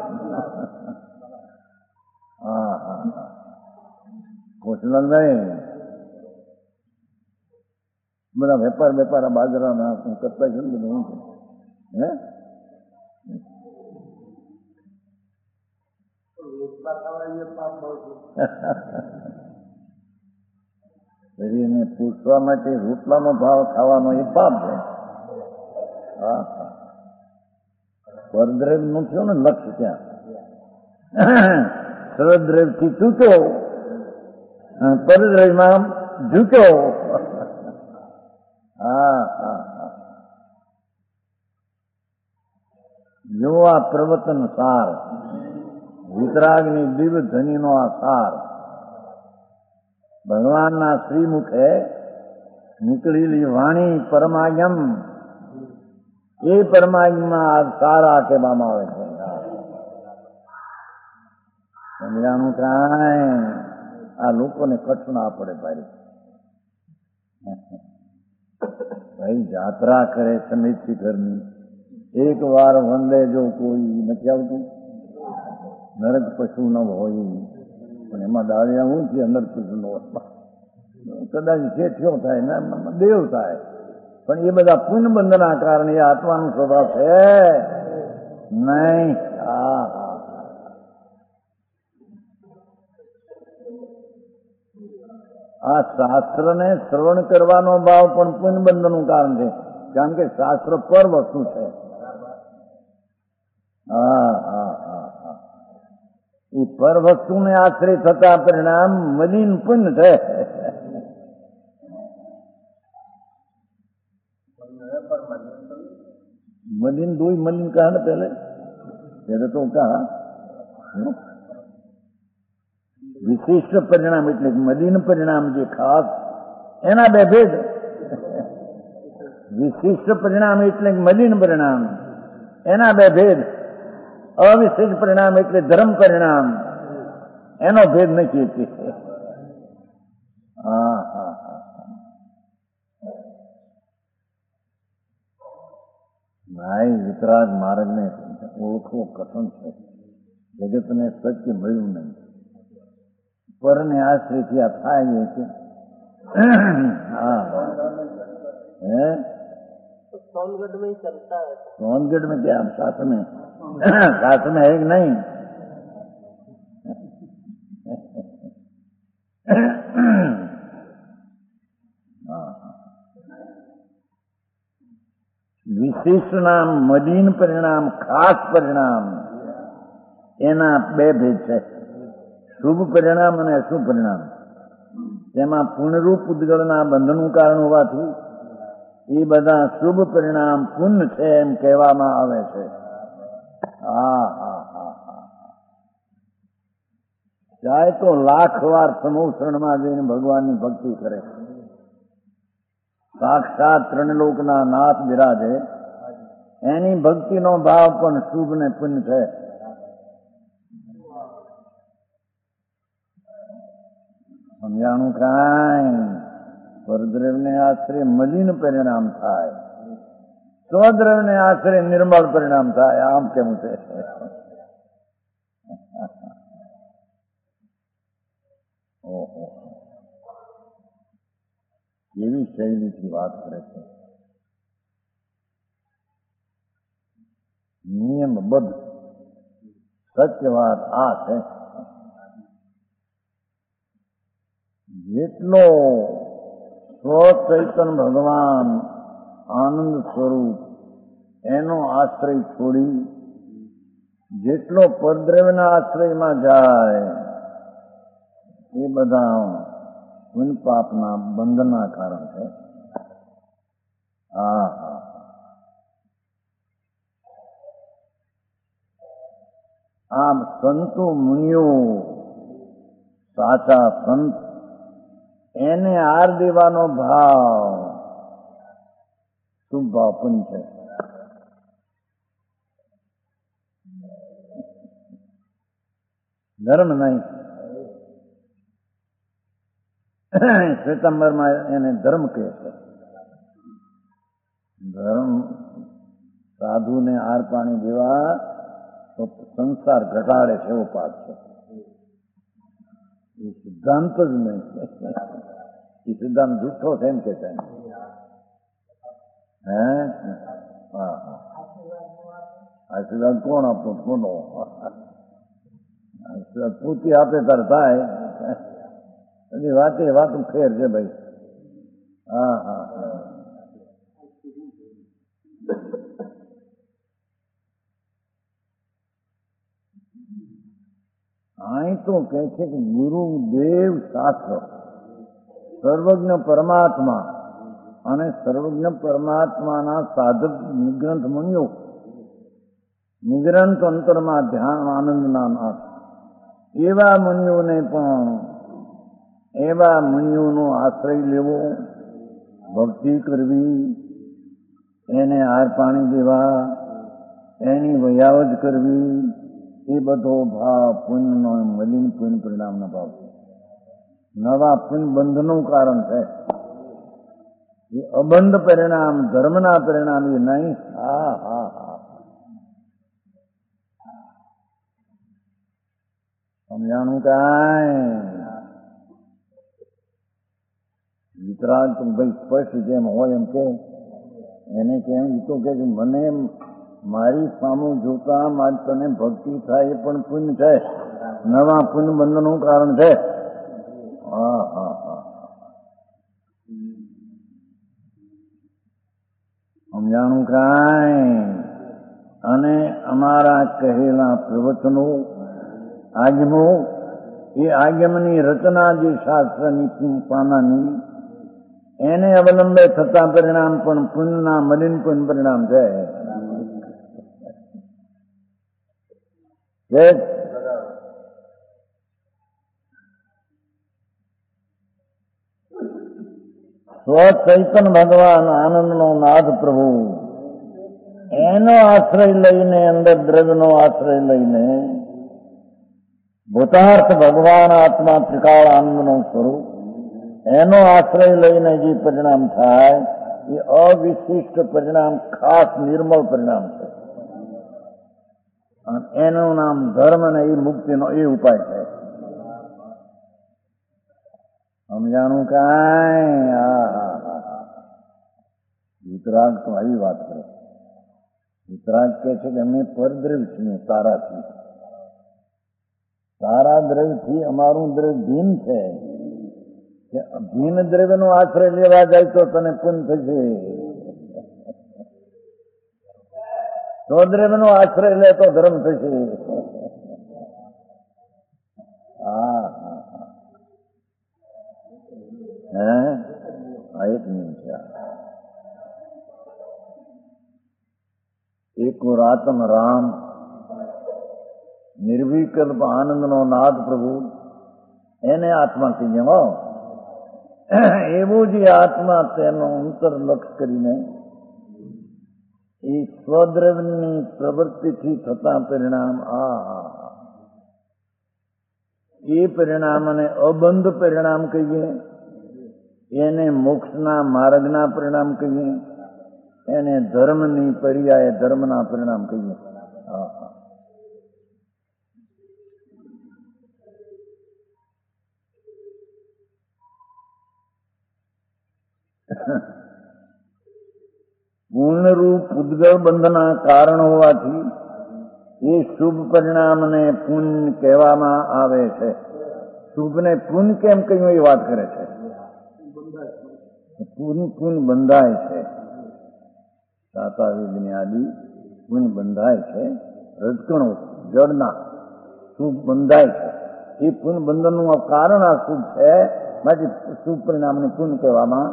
હા હા કૌશલભાઈ બધા વેપાર વેપાર બાજરાના કરતા છે ને બધું હે શરીરને પૂછવા માટે રોટલાનો ભાવ ખાવાનો એ પાપ છે. હા હા પરદ્રવ નું થયો ને લક્ષ્ય ત્યાં સરદ્રવ થી ચૂક્યો, પરદ્રવમાં ઝૂક્યો. હા હા હા જો આ પ્રવચન સાર, વિતરાગની દિવ્ય ધનીનો આ સાર, ભગવાનના શ્રીમુખે નીકળેલી વાણી પરમાયમ, એ પરમાયમમાં સારા કહેવામાં આવે છે. સમજાણું કાંઈ? આ લોકોને કચ્છ ના પડે ભાઈ. ભાઈ જાત્રા કરે સમિત શિખરની, એક વાર વંદે જો કોઈ નથી આવતું, નરક પશુ ન હોય, પણ એમાં દાળિયા હું છે નરક પશુ ન હોય, કદાચ જે થયો થાય ને દેવ થાય, પણ એ બધા પુણ્ય બંધના કારણે એ આત્માનો સ્વભાવ છે નહીં. હા હા આ શાસ્ત્રને શ્રવણ કરવાનો ભાવ પણ પુણ્ય બંધનનું કારણ છે, કારણ કે શાસ્ત્ર પર વસ્તુ છે. હા હા હા હા એ પર વસ્તુને આશ્રય થતા પરિણામ મલિન પુણ્ય છે. मलिन दो ही मलिन कहा ना पहले पहले तो कहा विशिष्ट परिणाम એટલે મલિન પરિણામ જે ખાસ એના બે ભેદ. વિશિષ્ટ પરિણામ એટલે મલિન પરિણામ એના બે ભેદ. અવિશિષ્ટ પરિણામ એટલે ધર્મ પરિણામ એનો ભેદ નથી. હા હા હા ભાઈ વિતરાગ માર્ગને ઓળખવો કઠણ છે. જગતને સત્ય મળ્યું નહીં. પરને આશ્રયથી આ થાય છે. हाँ है सोनगढ़ में ही चलता है. सोनगढ़ में क्या साथ में साथ में है कि नहीं? વિશિષ્ટ નામ મલિન પરિણામ ખાસ પરિણામ એના બે ભેદ છે. શુભ પરિણામ અને અશુભ પરિણામ. તેમાં પુણ્યરૂપ ઉદ્ગળના બંધનું કારણ હોવાથી એ બધા શુભ પરિણામ પુણ્ય છે એમ કહેવામાં આવે છે. હા હા હા હા ચાહે તો લાખ વાર સમૂહમાં જઈને ભગવાનની ભક્તિ કરે, સાક્ષાત ત્રણલોકના નાથ બિરાજે, એની ભક્તિનો ભાવ પણ શુભ ને પુણ્ય છે. સમજાણું કાંઈ? પરદ્રવ્યને આશ્રય મલિન પરિણામ થાય, સ્વદ્રવ્યને આશ્રય નિર્મળ પરિણામ થાય. આમ કેમ છે? ઓહો એવી શૈલીથી વાત કરે છે. નિયમબદ્ધ સત્ય વાત આ છે. જેટલો સ્વચૈતન ભગવાન આનંદ સ્વરૂપ એનો આશ્રય છોડી જેટલો પરદ્રવ્યના આશ્રયમાં જાય એ બધા પુણ્ય પાપના બંધના કારણ છે. હા હા આમ સંતો મુનિઓ સાચા સંત એને હાર દેવાનો ભાવ શુભ ભાવ પુણ્ય છે. ધર્મ નહીં. શ્વેતાંબરમાં એને ધર્મ કહે છે. ધર્મ સાધુને હાર પાણી દેવા તો સંસાર ઘટાડે છે એવો પાઠ છે. એ સિદ્ધાંત જ નહીં. એ સિદ્ધાંત જૂઠો છે એમ કે છે. હે હા હા આશીર્વાદ કોણ આપતું? કોનો આશીર્વાદ પૂછી આપે તાર થાય. એની વાતે વાત ફેર છે ભાઈ. હા હા હા અહીં તો કહે છે કે ગુરુદેવ શાસ્ત્ર સર્વજ્ઞ પરમાત્મા અને સર્વજ્ઞ પરમાત્માના સાધક નિગ્રંથ મુનિઓ, નિગ્રંથ અંતરમાં ધ્યાન આનંદના નાથ એવા મુનિઓને પણ એવા મુનિઓનો આશ્રય લેવો, ભક્તિ કરવી, એને હાર પાણી દેવા, એની વયાવજ કરવી, એ બધો ભાવ પુણ્યનો મલિન પુણ્ય પરિણામનો ભાવ છે. નવા પુણ્ય બંધનું કારણ છે. એ અબંધ પરિણામ ધર્મના પરિણામ એ નહીં. હા હા હા સમજાણું કાંઈ? વિતરાગ તો ભાઈ સ્પષ્ટ જેમ હોય એમ કે એને કેમ તો કે મને મારી સામે જોતા મારી તને ભક્તિ થાય એ પણ પુણ્ય છે, નવા પુણ્ય બંધનનું કારણ છે. હા હા હા સમજાણું કાંઈ? અને અમારા કહેલા પ્રવચનો આગમો એ આગમની રચના જે શાસ્ત્રની પાનાની એને અવલંબે થતા પરિણામ પણ પુણ્યના મલિન પુણ્ય પરિણામ છે. સ્વ ચૈતન ભગવાન આનંદનો નાથ પ્રભુ એનો આશ્રય લઈને અંદર દ્રવ્યનો આશ્રય લઈને ભૂતાર્થ ભગવાન આત્મા ત્રિકાળ આનંદનો સ્વરૂપ એનો આશ્રય લઈને જે પરિણામ થાય એ અવિશિષ્ટ પરિણામ, ખાસ નિર્મળ પરિણામ છે. એનું નામ ધર્મ ને એ મુક્તિનો એ ઉપાય છે. સમજાણું કાંઈ? વિતરાગ તો આવી વાત કરે. વિતરાગ કે છે કે અમે પરદ્રવ્ય છીએ તારાથી. તારા દ્રવ્યથી અમારું દ્રવ્ય ભીન છે. ભીન દ્રવ્યનો આશ્રય લેવા જાય તો તને પુણ્ય થશે. સ્વદ્રવ્યનો આશ્રય લે તો ધર્મ થશે. હા હે આ એક નિયમ છે. એક આત્મ રામ નિર્વિકલ્પ આનંદનો નાદ પ્રભુ એને આત્મા કહીએ. હો એવું જે આત્મા તેનો અંતર લક્ષ કરીને એ સ્વદ્રવ્યની પ્રવૃત્તિથી થતા પરિણામ આ એ પરિણામને અબંધ પરિણામ કહીએ, એને મોક્ષના માર્ગના પરિણામ કહીએ, એને ધર્મની પર્યાય ધર્મના પરિણામ કહીએ. પૂર્ણરૂપ ઉદ્ગલ બંધના કારણ હોવાથી એ શુભ પરિણામને પુણ્ય કહેવામાં આવે છે. શુભને પુણ્ય કેમ કહ્યું એ વાત કરે છે. પુણ્ય પુણ્ય બંધાય છે. સાતાવેદની આદિ પુણ્ય બંધાય છે. રજકણો જળના શુભ બંધાય છે. એ પુણ્ય બંધનનું કારણ આ શુભ છે. માટે શુભ પરિણામને પુણ્ય કહેવામાં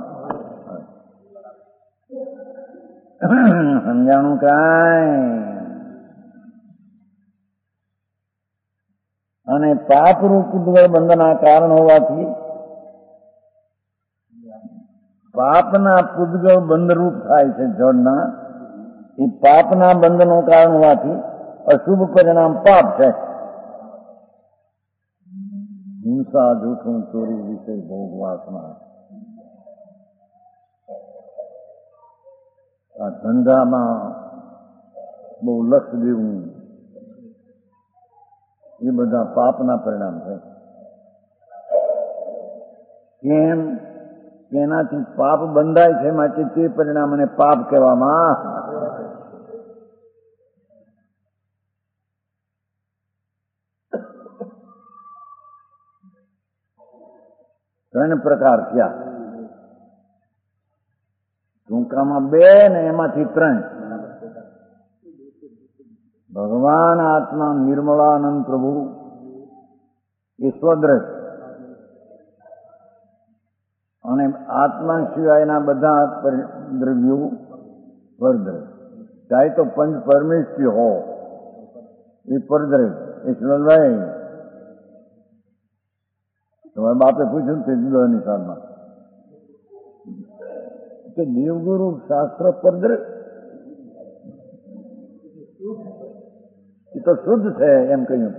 સમજાણું કાંઈ? અને પાપરૂપ ઉદ્ગલ બંધના કારણ હોવાથી પાપના પૂદગલ બંધરૂપ થાય છે. જળના એ પાપના બંધનું કારણ હોવાથી અશુભ પરિણામ પાપ છે. હિંસા, જૂઠું, ચોરી, વિષય, ભોગ, વાસના, આ ધંધામાં બહુ લક્ષ દેવું એ બધા પાપના પરિણામ છે. કેમ? એનાથી પાપ બંધાય છે. માટે તે પરિણામને પાપ કહેવામાં. ત્રણ પ્રકાર થયા. ટૂંકામાં બે ને એમાંથી ત્રણ. ભગવાન આત્મા નિર્મળાનંદ પ્રભુ ઈશ્વરદ્રશ અને આત્મા સિવાયના બધા દ્રવ્યો પરદ્રવ્ય. ચાહે તો પંચ પરમેશ્વરી હો એ પરદ્રવ્ય. ઈશ્વરભાઈ તમારા બાપે પૂછ્યું તે જુદાની સાલમાં કે દેવગુરુ શાસ્ત્ર પરદ્રવ્ય એ તો શુદ્ધ છે એમ કહ્યું.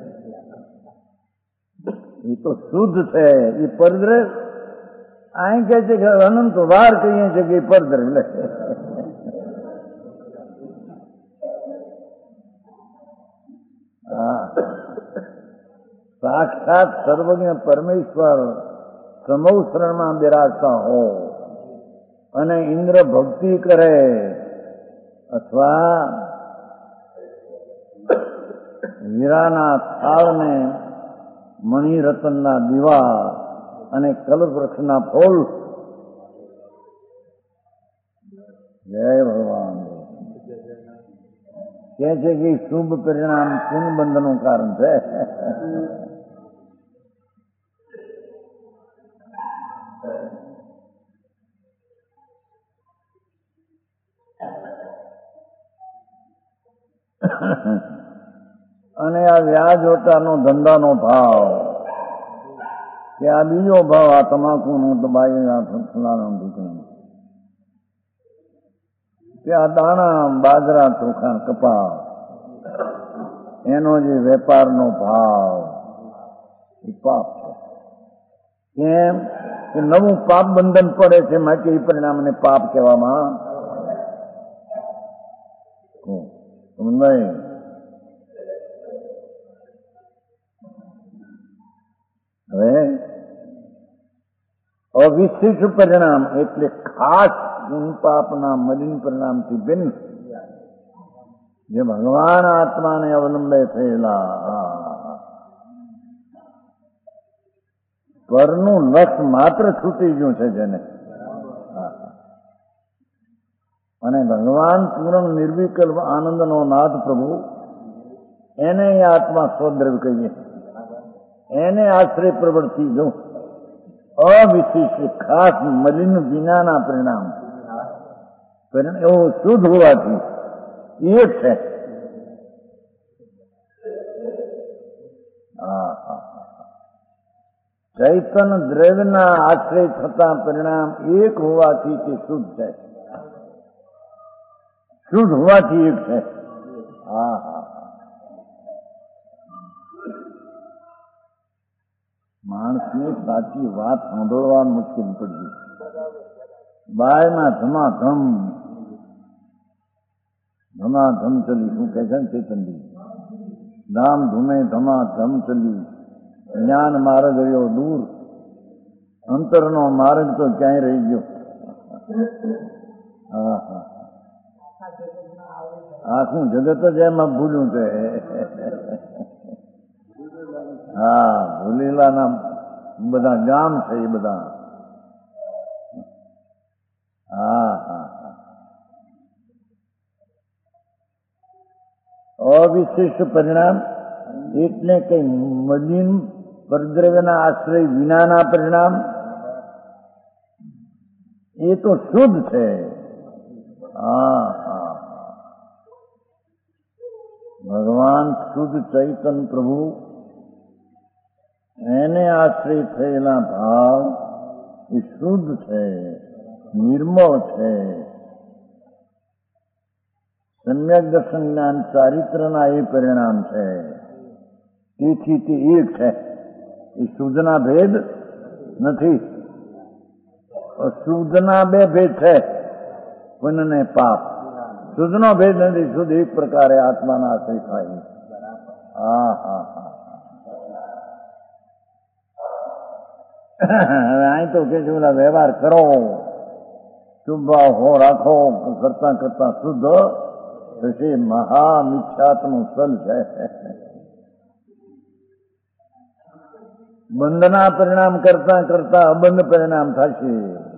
એ તો શુદ્ધ છે એ પરદ્રવ્ય. અહીં કે છે કે અનંત વાર કહીએ છીએ કે પરદ્રવ્ય. હા સાક્ષાત સર્વજ્ઞ પરમેશ્વર સમૌશ્રણમાં બિરાજતા હો અને ઇન્દ્ર ભક્તિ કરે અથવા હીરાના થાળને મણિરત્નના દીવા અને કલ્પવૃક્ષના ફૂલ. જય ભગવાન. કહે છે કે શુભ પરિણામ પુણ્ય બંધનું કારણ છે. અને આ વ્યાજ ઓટાનો ધંધાનો ભાવ કે આ બીજો ભાવ આ તમાકુનું દબાઈ ફલાણું ઢીકણું કે આ દાણા બાજરા ચોખા કપાસ એનો જે વેપારનો ભાવ એ પાપ છે. કેમ કે નવું પાપ બંધન પડે છે માટે એ પરિણામને પાપ કહેવામાં નહીં. હવે અવિશિષ્ટ પરિણામ એટલે ખાસ પાપના મલિન પરિણામથી ભિન્ન જે ભગવાન આત્માને અવલંબે થયેલા પરનું લક્ષ માત્ર છૂટી ગયું છે જેને, અને ભગવાન પૂર્ણ નિર્વિકલ્પ આનંદનો નાથ પ્રભુ એને આત્મા સ્વદ્રવ્ય કહીએ, એને આશ્રય પ્રવૃત્તિ જો અવિશિષ્ટ ખાસ મલિન વિનાના પરિણામ એવું શુદ્ધ હોવાથી એ છે. ચૈતન્ય દ્રવ્યના આશ્રય થતા પરિણામ એક હોવાથી તે શુદ્ધ છે, શુદ્ધ હોવાથી એક છે. હા હા માણસને સાચી વાત સાંભળવા મુશ્કેલ પડતી. બાયમાં ધમાધમ ધમાધમ ચલી, શું કહે છે ને ચેતનજી, ધામ ધૂમે ધમાધમ ચલી, જ્ઞાન માર્ગ રહ્યો દૂર, અંતરનો માર્ગ તો ક્યાંય રહી ગયો. હા હા આખું જગત જ એમાં ભૂલ્યું છે. હા ભૂલેલાના બધા ગામ છે એ બધા. હા હા અવિશિષ્ટ પરિણામ એટલે કઈ મલિન પરદ્રવ્યના આશ્રય વિનાના પરિણામ એ તો શુદ્ધ છે. હા હા ભગવાન શુદ્ધ ચૈતન પ્રભુ એને આશ્રય થયેલા ભાવ એ શુદ્ધ છે, નિર્મળ છે. સમ્યક દર્શન જ્ઞાન ચારિત્રના એ પરિણામ છે. તેથી તે એક છે, એ શુદ્ધના ભેદ નથી. શુદ્ધના બે ભેદ છે, પુણ્ય ને પાપ. શુદ્ધનો ભેદ નથી, શુદ્ધ એક પ્રકારે આત્માના આશ્રય થાય. હા હા હા હવે અહીં તો કે છે ઓલા વ્યવહાર કરો, શુભ ભાવ હો રાખો, કરતા કરતા શુદ્ધ પછી મહા મિથ્યાત્મનું ફલ છે. બંધના પરિણામ કરતા કરતા અબંધ પરિણામ થશે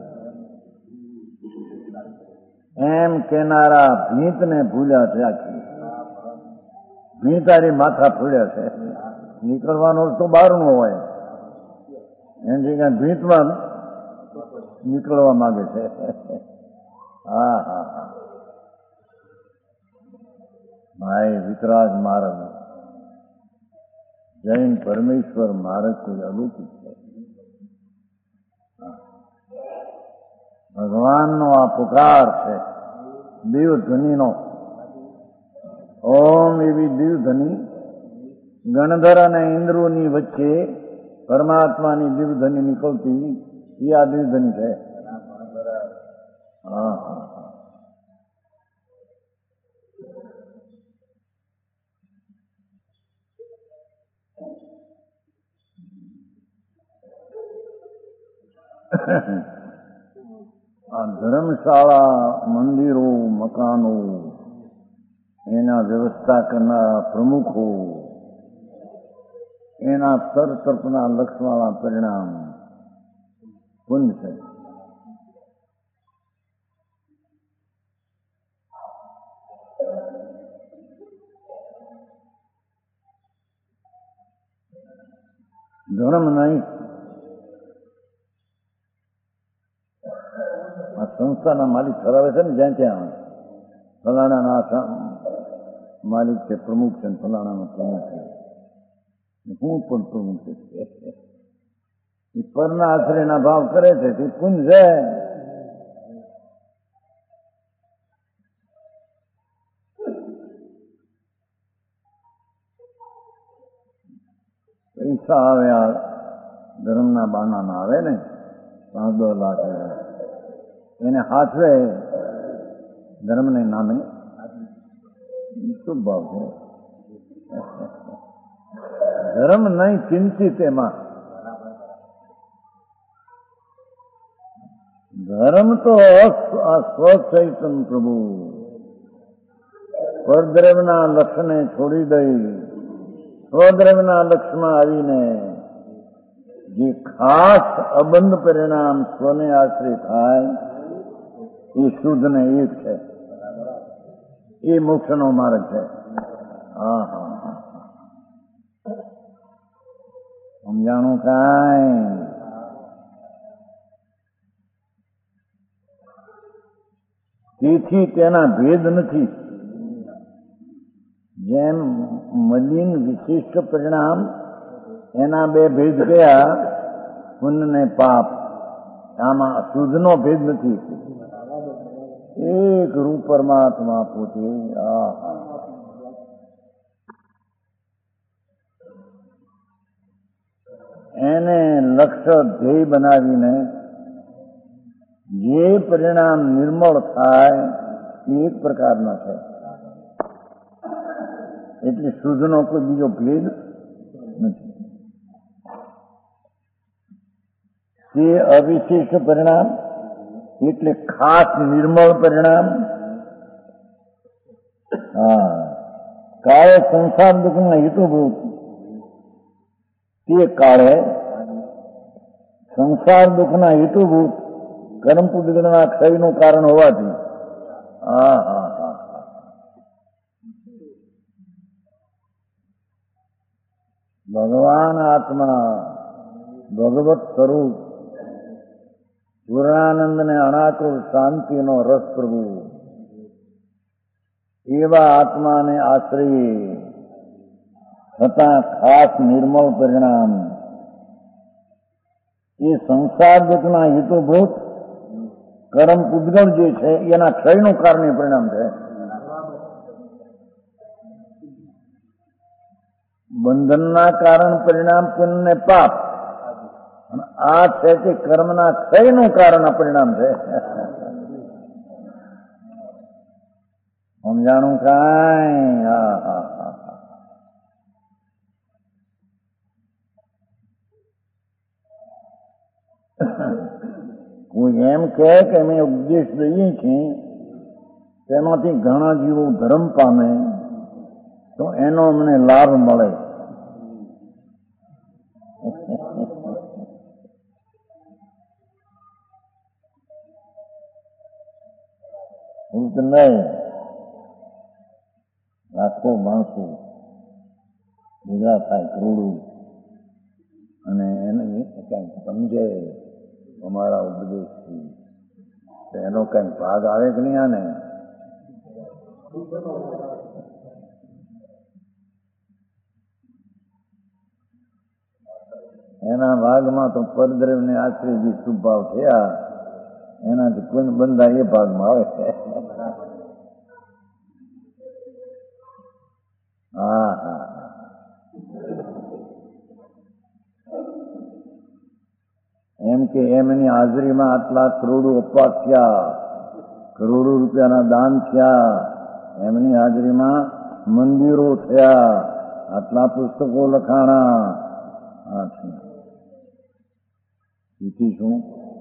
એમ કેનારા ભીતને ભૂલ્યા છે. આખી ભીતારી માથા ફૂલ્યા છે. નીકળવાનો તો બહારનો હોય એમ જગ્યાએ ભીતમાં નીકળવા માંગે છે. હા હા હા ભાઈ વિતરાગ માર્ગ જૈન પરમેશ્વર માર્ગ કોઈ અલૌકિક છે. ભગવાનનો આ પુકાર છે દેવધ્વનિનો. ઓમ એવી દેવધ્વનિ ગણધર અને ઇન્દ્રોની વચ્ચે પરમાત્માની દિવ્યધ્વનિ નીકળતી એ આ દિવ્યધ્વનિ છે. હા હા આ ધર્મશાળા, મંદિરો, મકાનો એના વ્યવસ્થા કરનારા પ્રમુખો એના તર તરફના લક્ષવાળા પરિણામ પુણ્ય છે. ધર્મ નહીં. આ સંસ્થાના માલિક ઠરાવે છે ને જ્યાં ત્યાં ફલાણાના માલિક છે, પ્રમુખ છે, ફલાણાનો પ્રમુખ છે, હું પણ પ્રમુખ છે. એ પરના આશ્રયના ભાવ કરે છે તે પુંજ છે. પૈસા આવે આ ધર્મના બાનાના આવે ને પાંચ દો લાખ એને હાથવે ધર્મને નામે શું ભાવ છે? ધર્મ નહીં ચિંતિત એમાં. ધર્મ તો આ સ્વચૈતન પ્રભુ પરદ્રવ્યના લક્ષ્યને છોડી દઈ સ્વદ્રવ્યના લક્ષ્યમાં આવીને જે ખાસ અબંધ પરિણામ સ્વને આશ્રિત થાય એ શુદ્ધ ને એક છે. એ મોક્ષનો માર્ગ છે. હા હા હા સમજાણું કાંઈ? તેથી તેના ભેદ નથી. જેમ મલિન વિશિષ્ટ પરિણામ એના બે ભેદ ગયા, પુણ્ય ને પાપ. આમાં શુદ્ધનો ભેદ નથી. એક રૂપ પરમાત્મા પોતે. આ એને લક્ષ્ય ધ્યેય બનાવીને જે પરિણામ નિર્મળ થાય એ એક પ્રકારના છે. એટલે શુદ્ધનો કોઈ બીજો ભેદ નથી. તે અવિશિષ્ટ પરિણામ એટલે ખાસ નિર્મળ પરિણામ. હા, કાળે સંસાર દુઃખના હેતુભૂત તે કાળે સંસાર દુઃખના હેતુભૂત કર્મ પુણ્યના ક્ષયનું કારણ હોવાથી હા હા હા ભગવાન આત્મા ભગવત સ્વરૂપ પૂર્ણાનંદ ને અનાકુર શાંતિનો રસ પ્રભુ એવા આત્માને આશ્રયે છતાં ખાસ નિર્મળ પરિણામ એ સંસાર દુઃખના હેતુભૂત કર્મ ઉદ્ગમ જે છે એના ક્ષયનું કારણ પરિણામ છે. બંધનના કારણ પરિણામ પુણ્ય ને પાપ. આ છે કે કર્મના ક્ષયનું કારણ પરિણામ છે. સમજાણું કાંઈ? હા હા હા કોઈ એમ કહે કે અમે ઉપદેશ દઈએ છીએ તેમાંથી ઘણા જીવો ધર્મ પામે તો એનો અમને લાભ મળે. નહીં લાખો માણસો ભેગા થાય કરોડું અને એને કઈક સમજે અમારા ઉપદેશથી તો એનો કઈક ભાગ આવે કે નહીં? આને એના ભાગમાં તો પરદ્રવ્યને આશ્રય જે શુભાવ થયા એનાથી કોઈ બંધા એ ભાગમાં આવે. હા હા એમ કે એમની હાજરીમાં આટલા કરોડો અપવાદ થયા, કરોડો રૂપિયાના દાન થયા, એમની હાજરીમાં મંદિરો થયા, આટલા પુસ્તકો લખાણા. હા છે તેથી શું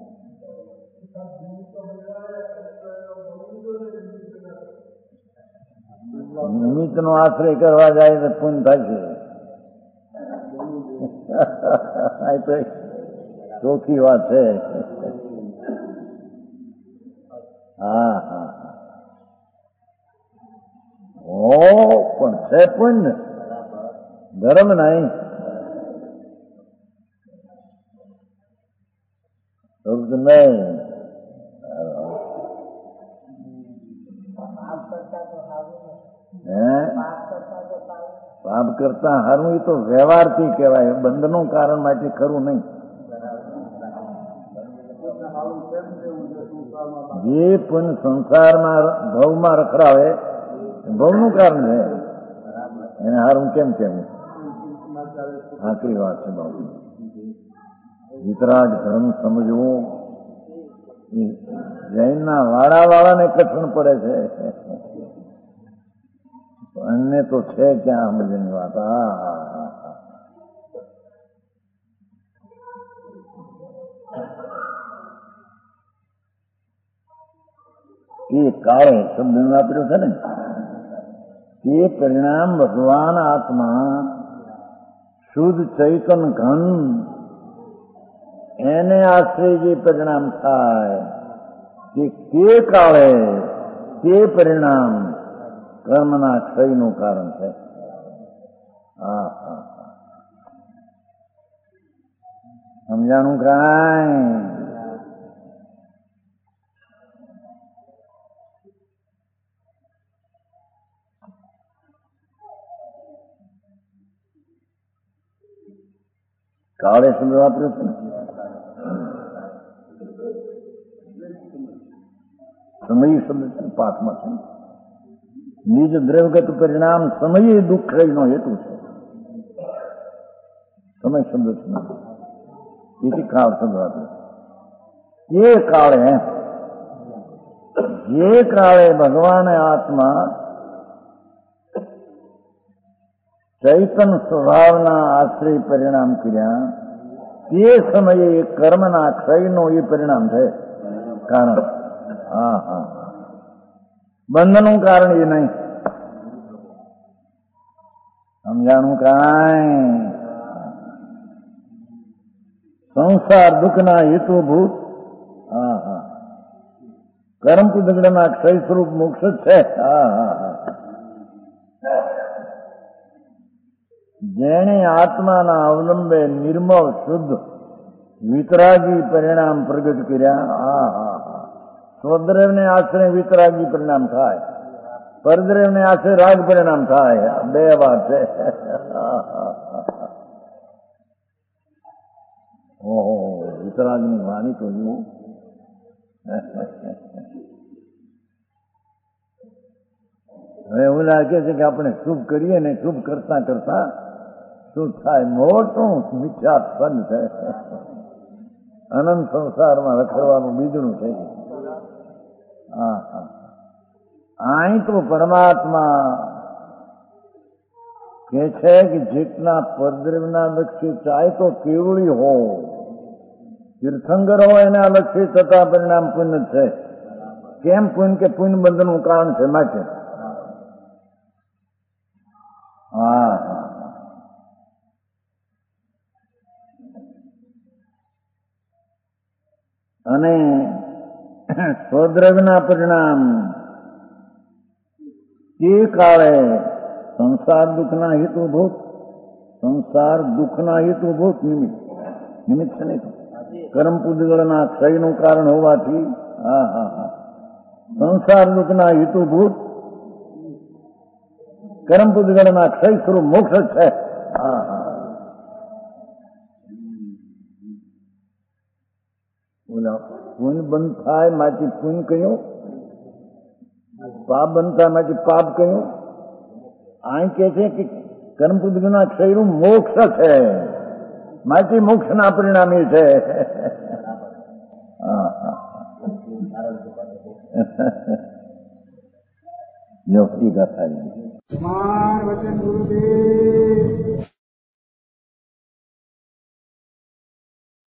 નિમિત્ત નો આશ્રય કરવા જાય તો પુણ્ય થાય છે. ચોખ્ખી વાત છે. હા હા ઓ પણ છે પુણ્ય ધર્મ નહીં. तो नहीं। પાપ કરતા હારું એ તો વ્યવહારથી કહેવાય, બંધનું કારણ માટે ખરું નહીં. જે પણ સંસારના ભવમાં રખડાવે ભવનું કારણ છે, એને હારું કેમ કહેવું? આખરી વાત છે બાબુ. વિતરાગ ધર્મ સમજવો જૈનના વાળા વાળાને કઠણ પડે છે, અન્ય તો છે ક્યાં સમજની વાત. હા હા હા એ કાળે શબ્દ વાપર્યો છે ને, એ પરિણામ ભગવાન આત્મા શુદ્ધ ચૈતન ઘન એને આશ્રય જે પરિણામ થાય કે તે કાળે તે પરિણામ કર્મના ક્ષયનું કારણ છે. હા હા સમજાણું કાંઈ? કાળે શબ્દ વાપર્યો છે ને, સમય શબ્દ છે પાઠમાં છે. નિજ દ્રવ્યગત પરિણામ સમયે દુઃખનો હેતુ છે. સમય શબ્દ છે એથી કાળ શબ્દ વાપર્યો. એ કાળે જે કાળે ભગવાને આત્મા ચૈતન સ્વભાવના આશ્રય પરિણામ કર્યા, તે સમયે એ કર્મના ક્ષયનો એ પરિણામ છે કારણ. હા હા બંધનું કારણ એ નહીં. સમજાણું કાંઈ? સંસાર દુઃખના હેતુભૂત. હા હા કર્મ કુદગડના ક્ષય સ્વરૂપ મોક્ષ જ છે. હા હા હા જેણે આત્માના અવલંબે નિર્મળ શુદ્ધ વિતરાગી પરિણામ પ્રગટ કર્યા. હા હા હા સ્વદ્રવને આશ્રય વિતરાગી પરિણામ થાય, પરદ્રવને આશ્રય રાગ પરિણામ થાય. બે વાત છે. ઓહો વિતરાગની વાણી તો જુઓ. હવે એવું લાગે છે કે આપણે શુભ કરીએ ને શુભ કરતા કરતા શું થાય? મોટું મિથ્યા ફલ છે. અનંત સંસારમાં રખડવાનું બીજનું છે. હા હા અહીં તો પરમાત્મા કે છે કે જેટલા પરદ્રવ્યના લક્ષ્ય ચાહે તો કેવળી હો, તીર્થંકર હોય એના લક્ષ્ય થતા પરિણામ પુણ્ય છે. કેમ પુણ્ય? કે પુણ્ય બંધનું કારણ છે માટે. હા હા અને સ્વદ્રવ્યના પરિણામ તે કાળે સંસાર દુઃખના હેતુભૂત, સંસાર દુઃખના હેતુભૂત નિમિત્ત નિમિત્ત છે નહીં, કર્મ પુદગળના ક્ષયનું કારણ હોવાથી. હા હા હા સંસાર દુઃખના હેતુભૂત કર્મ પુદગળના ક્ષય સ્વરૂપ મોક્ષ છે. હા હા બોલો પુણ્ય બંધ થાય માટે પુણ્ય કહ્યું, પાપ બંધ થાય માટે પાપ કહ્યું. અહીં કે છે કે કર્મ પુદગળના ક્ષયનું મોક્ષ છે માટે મોક્ષના પરિણામ એ છે. હા હા જો એ ગાથા. વચન ગુરુદેવ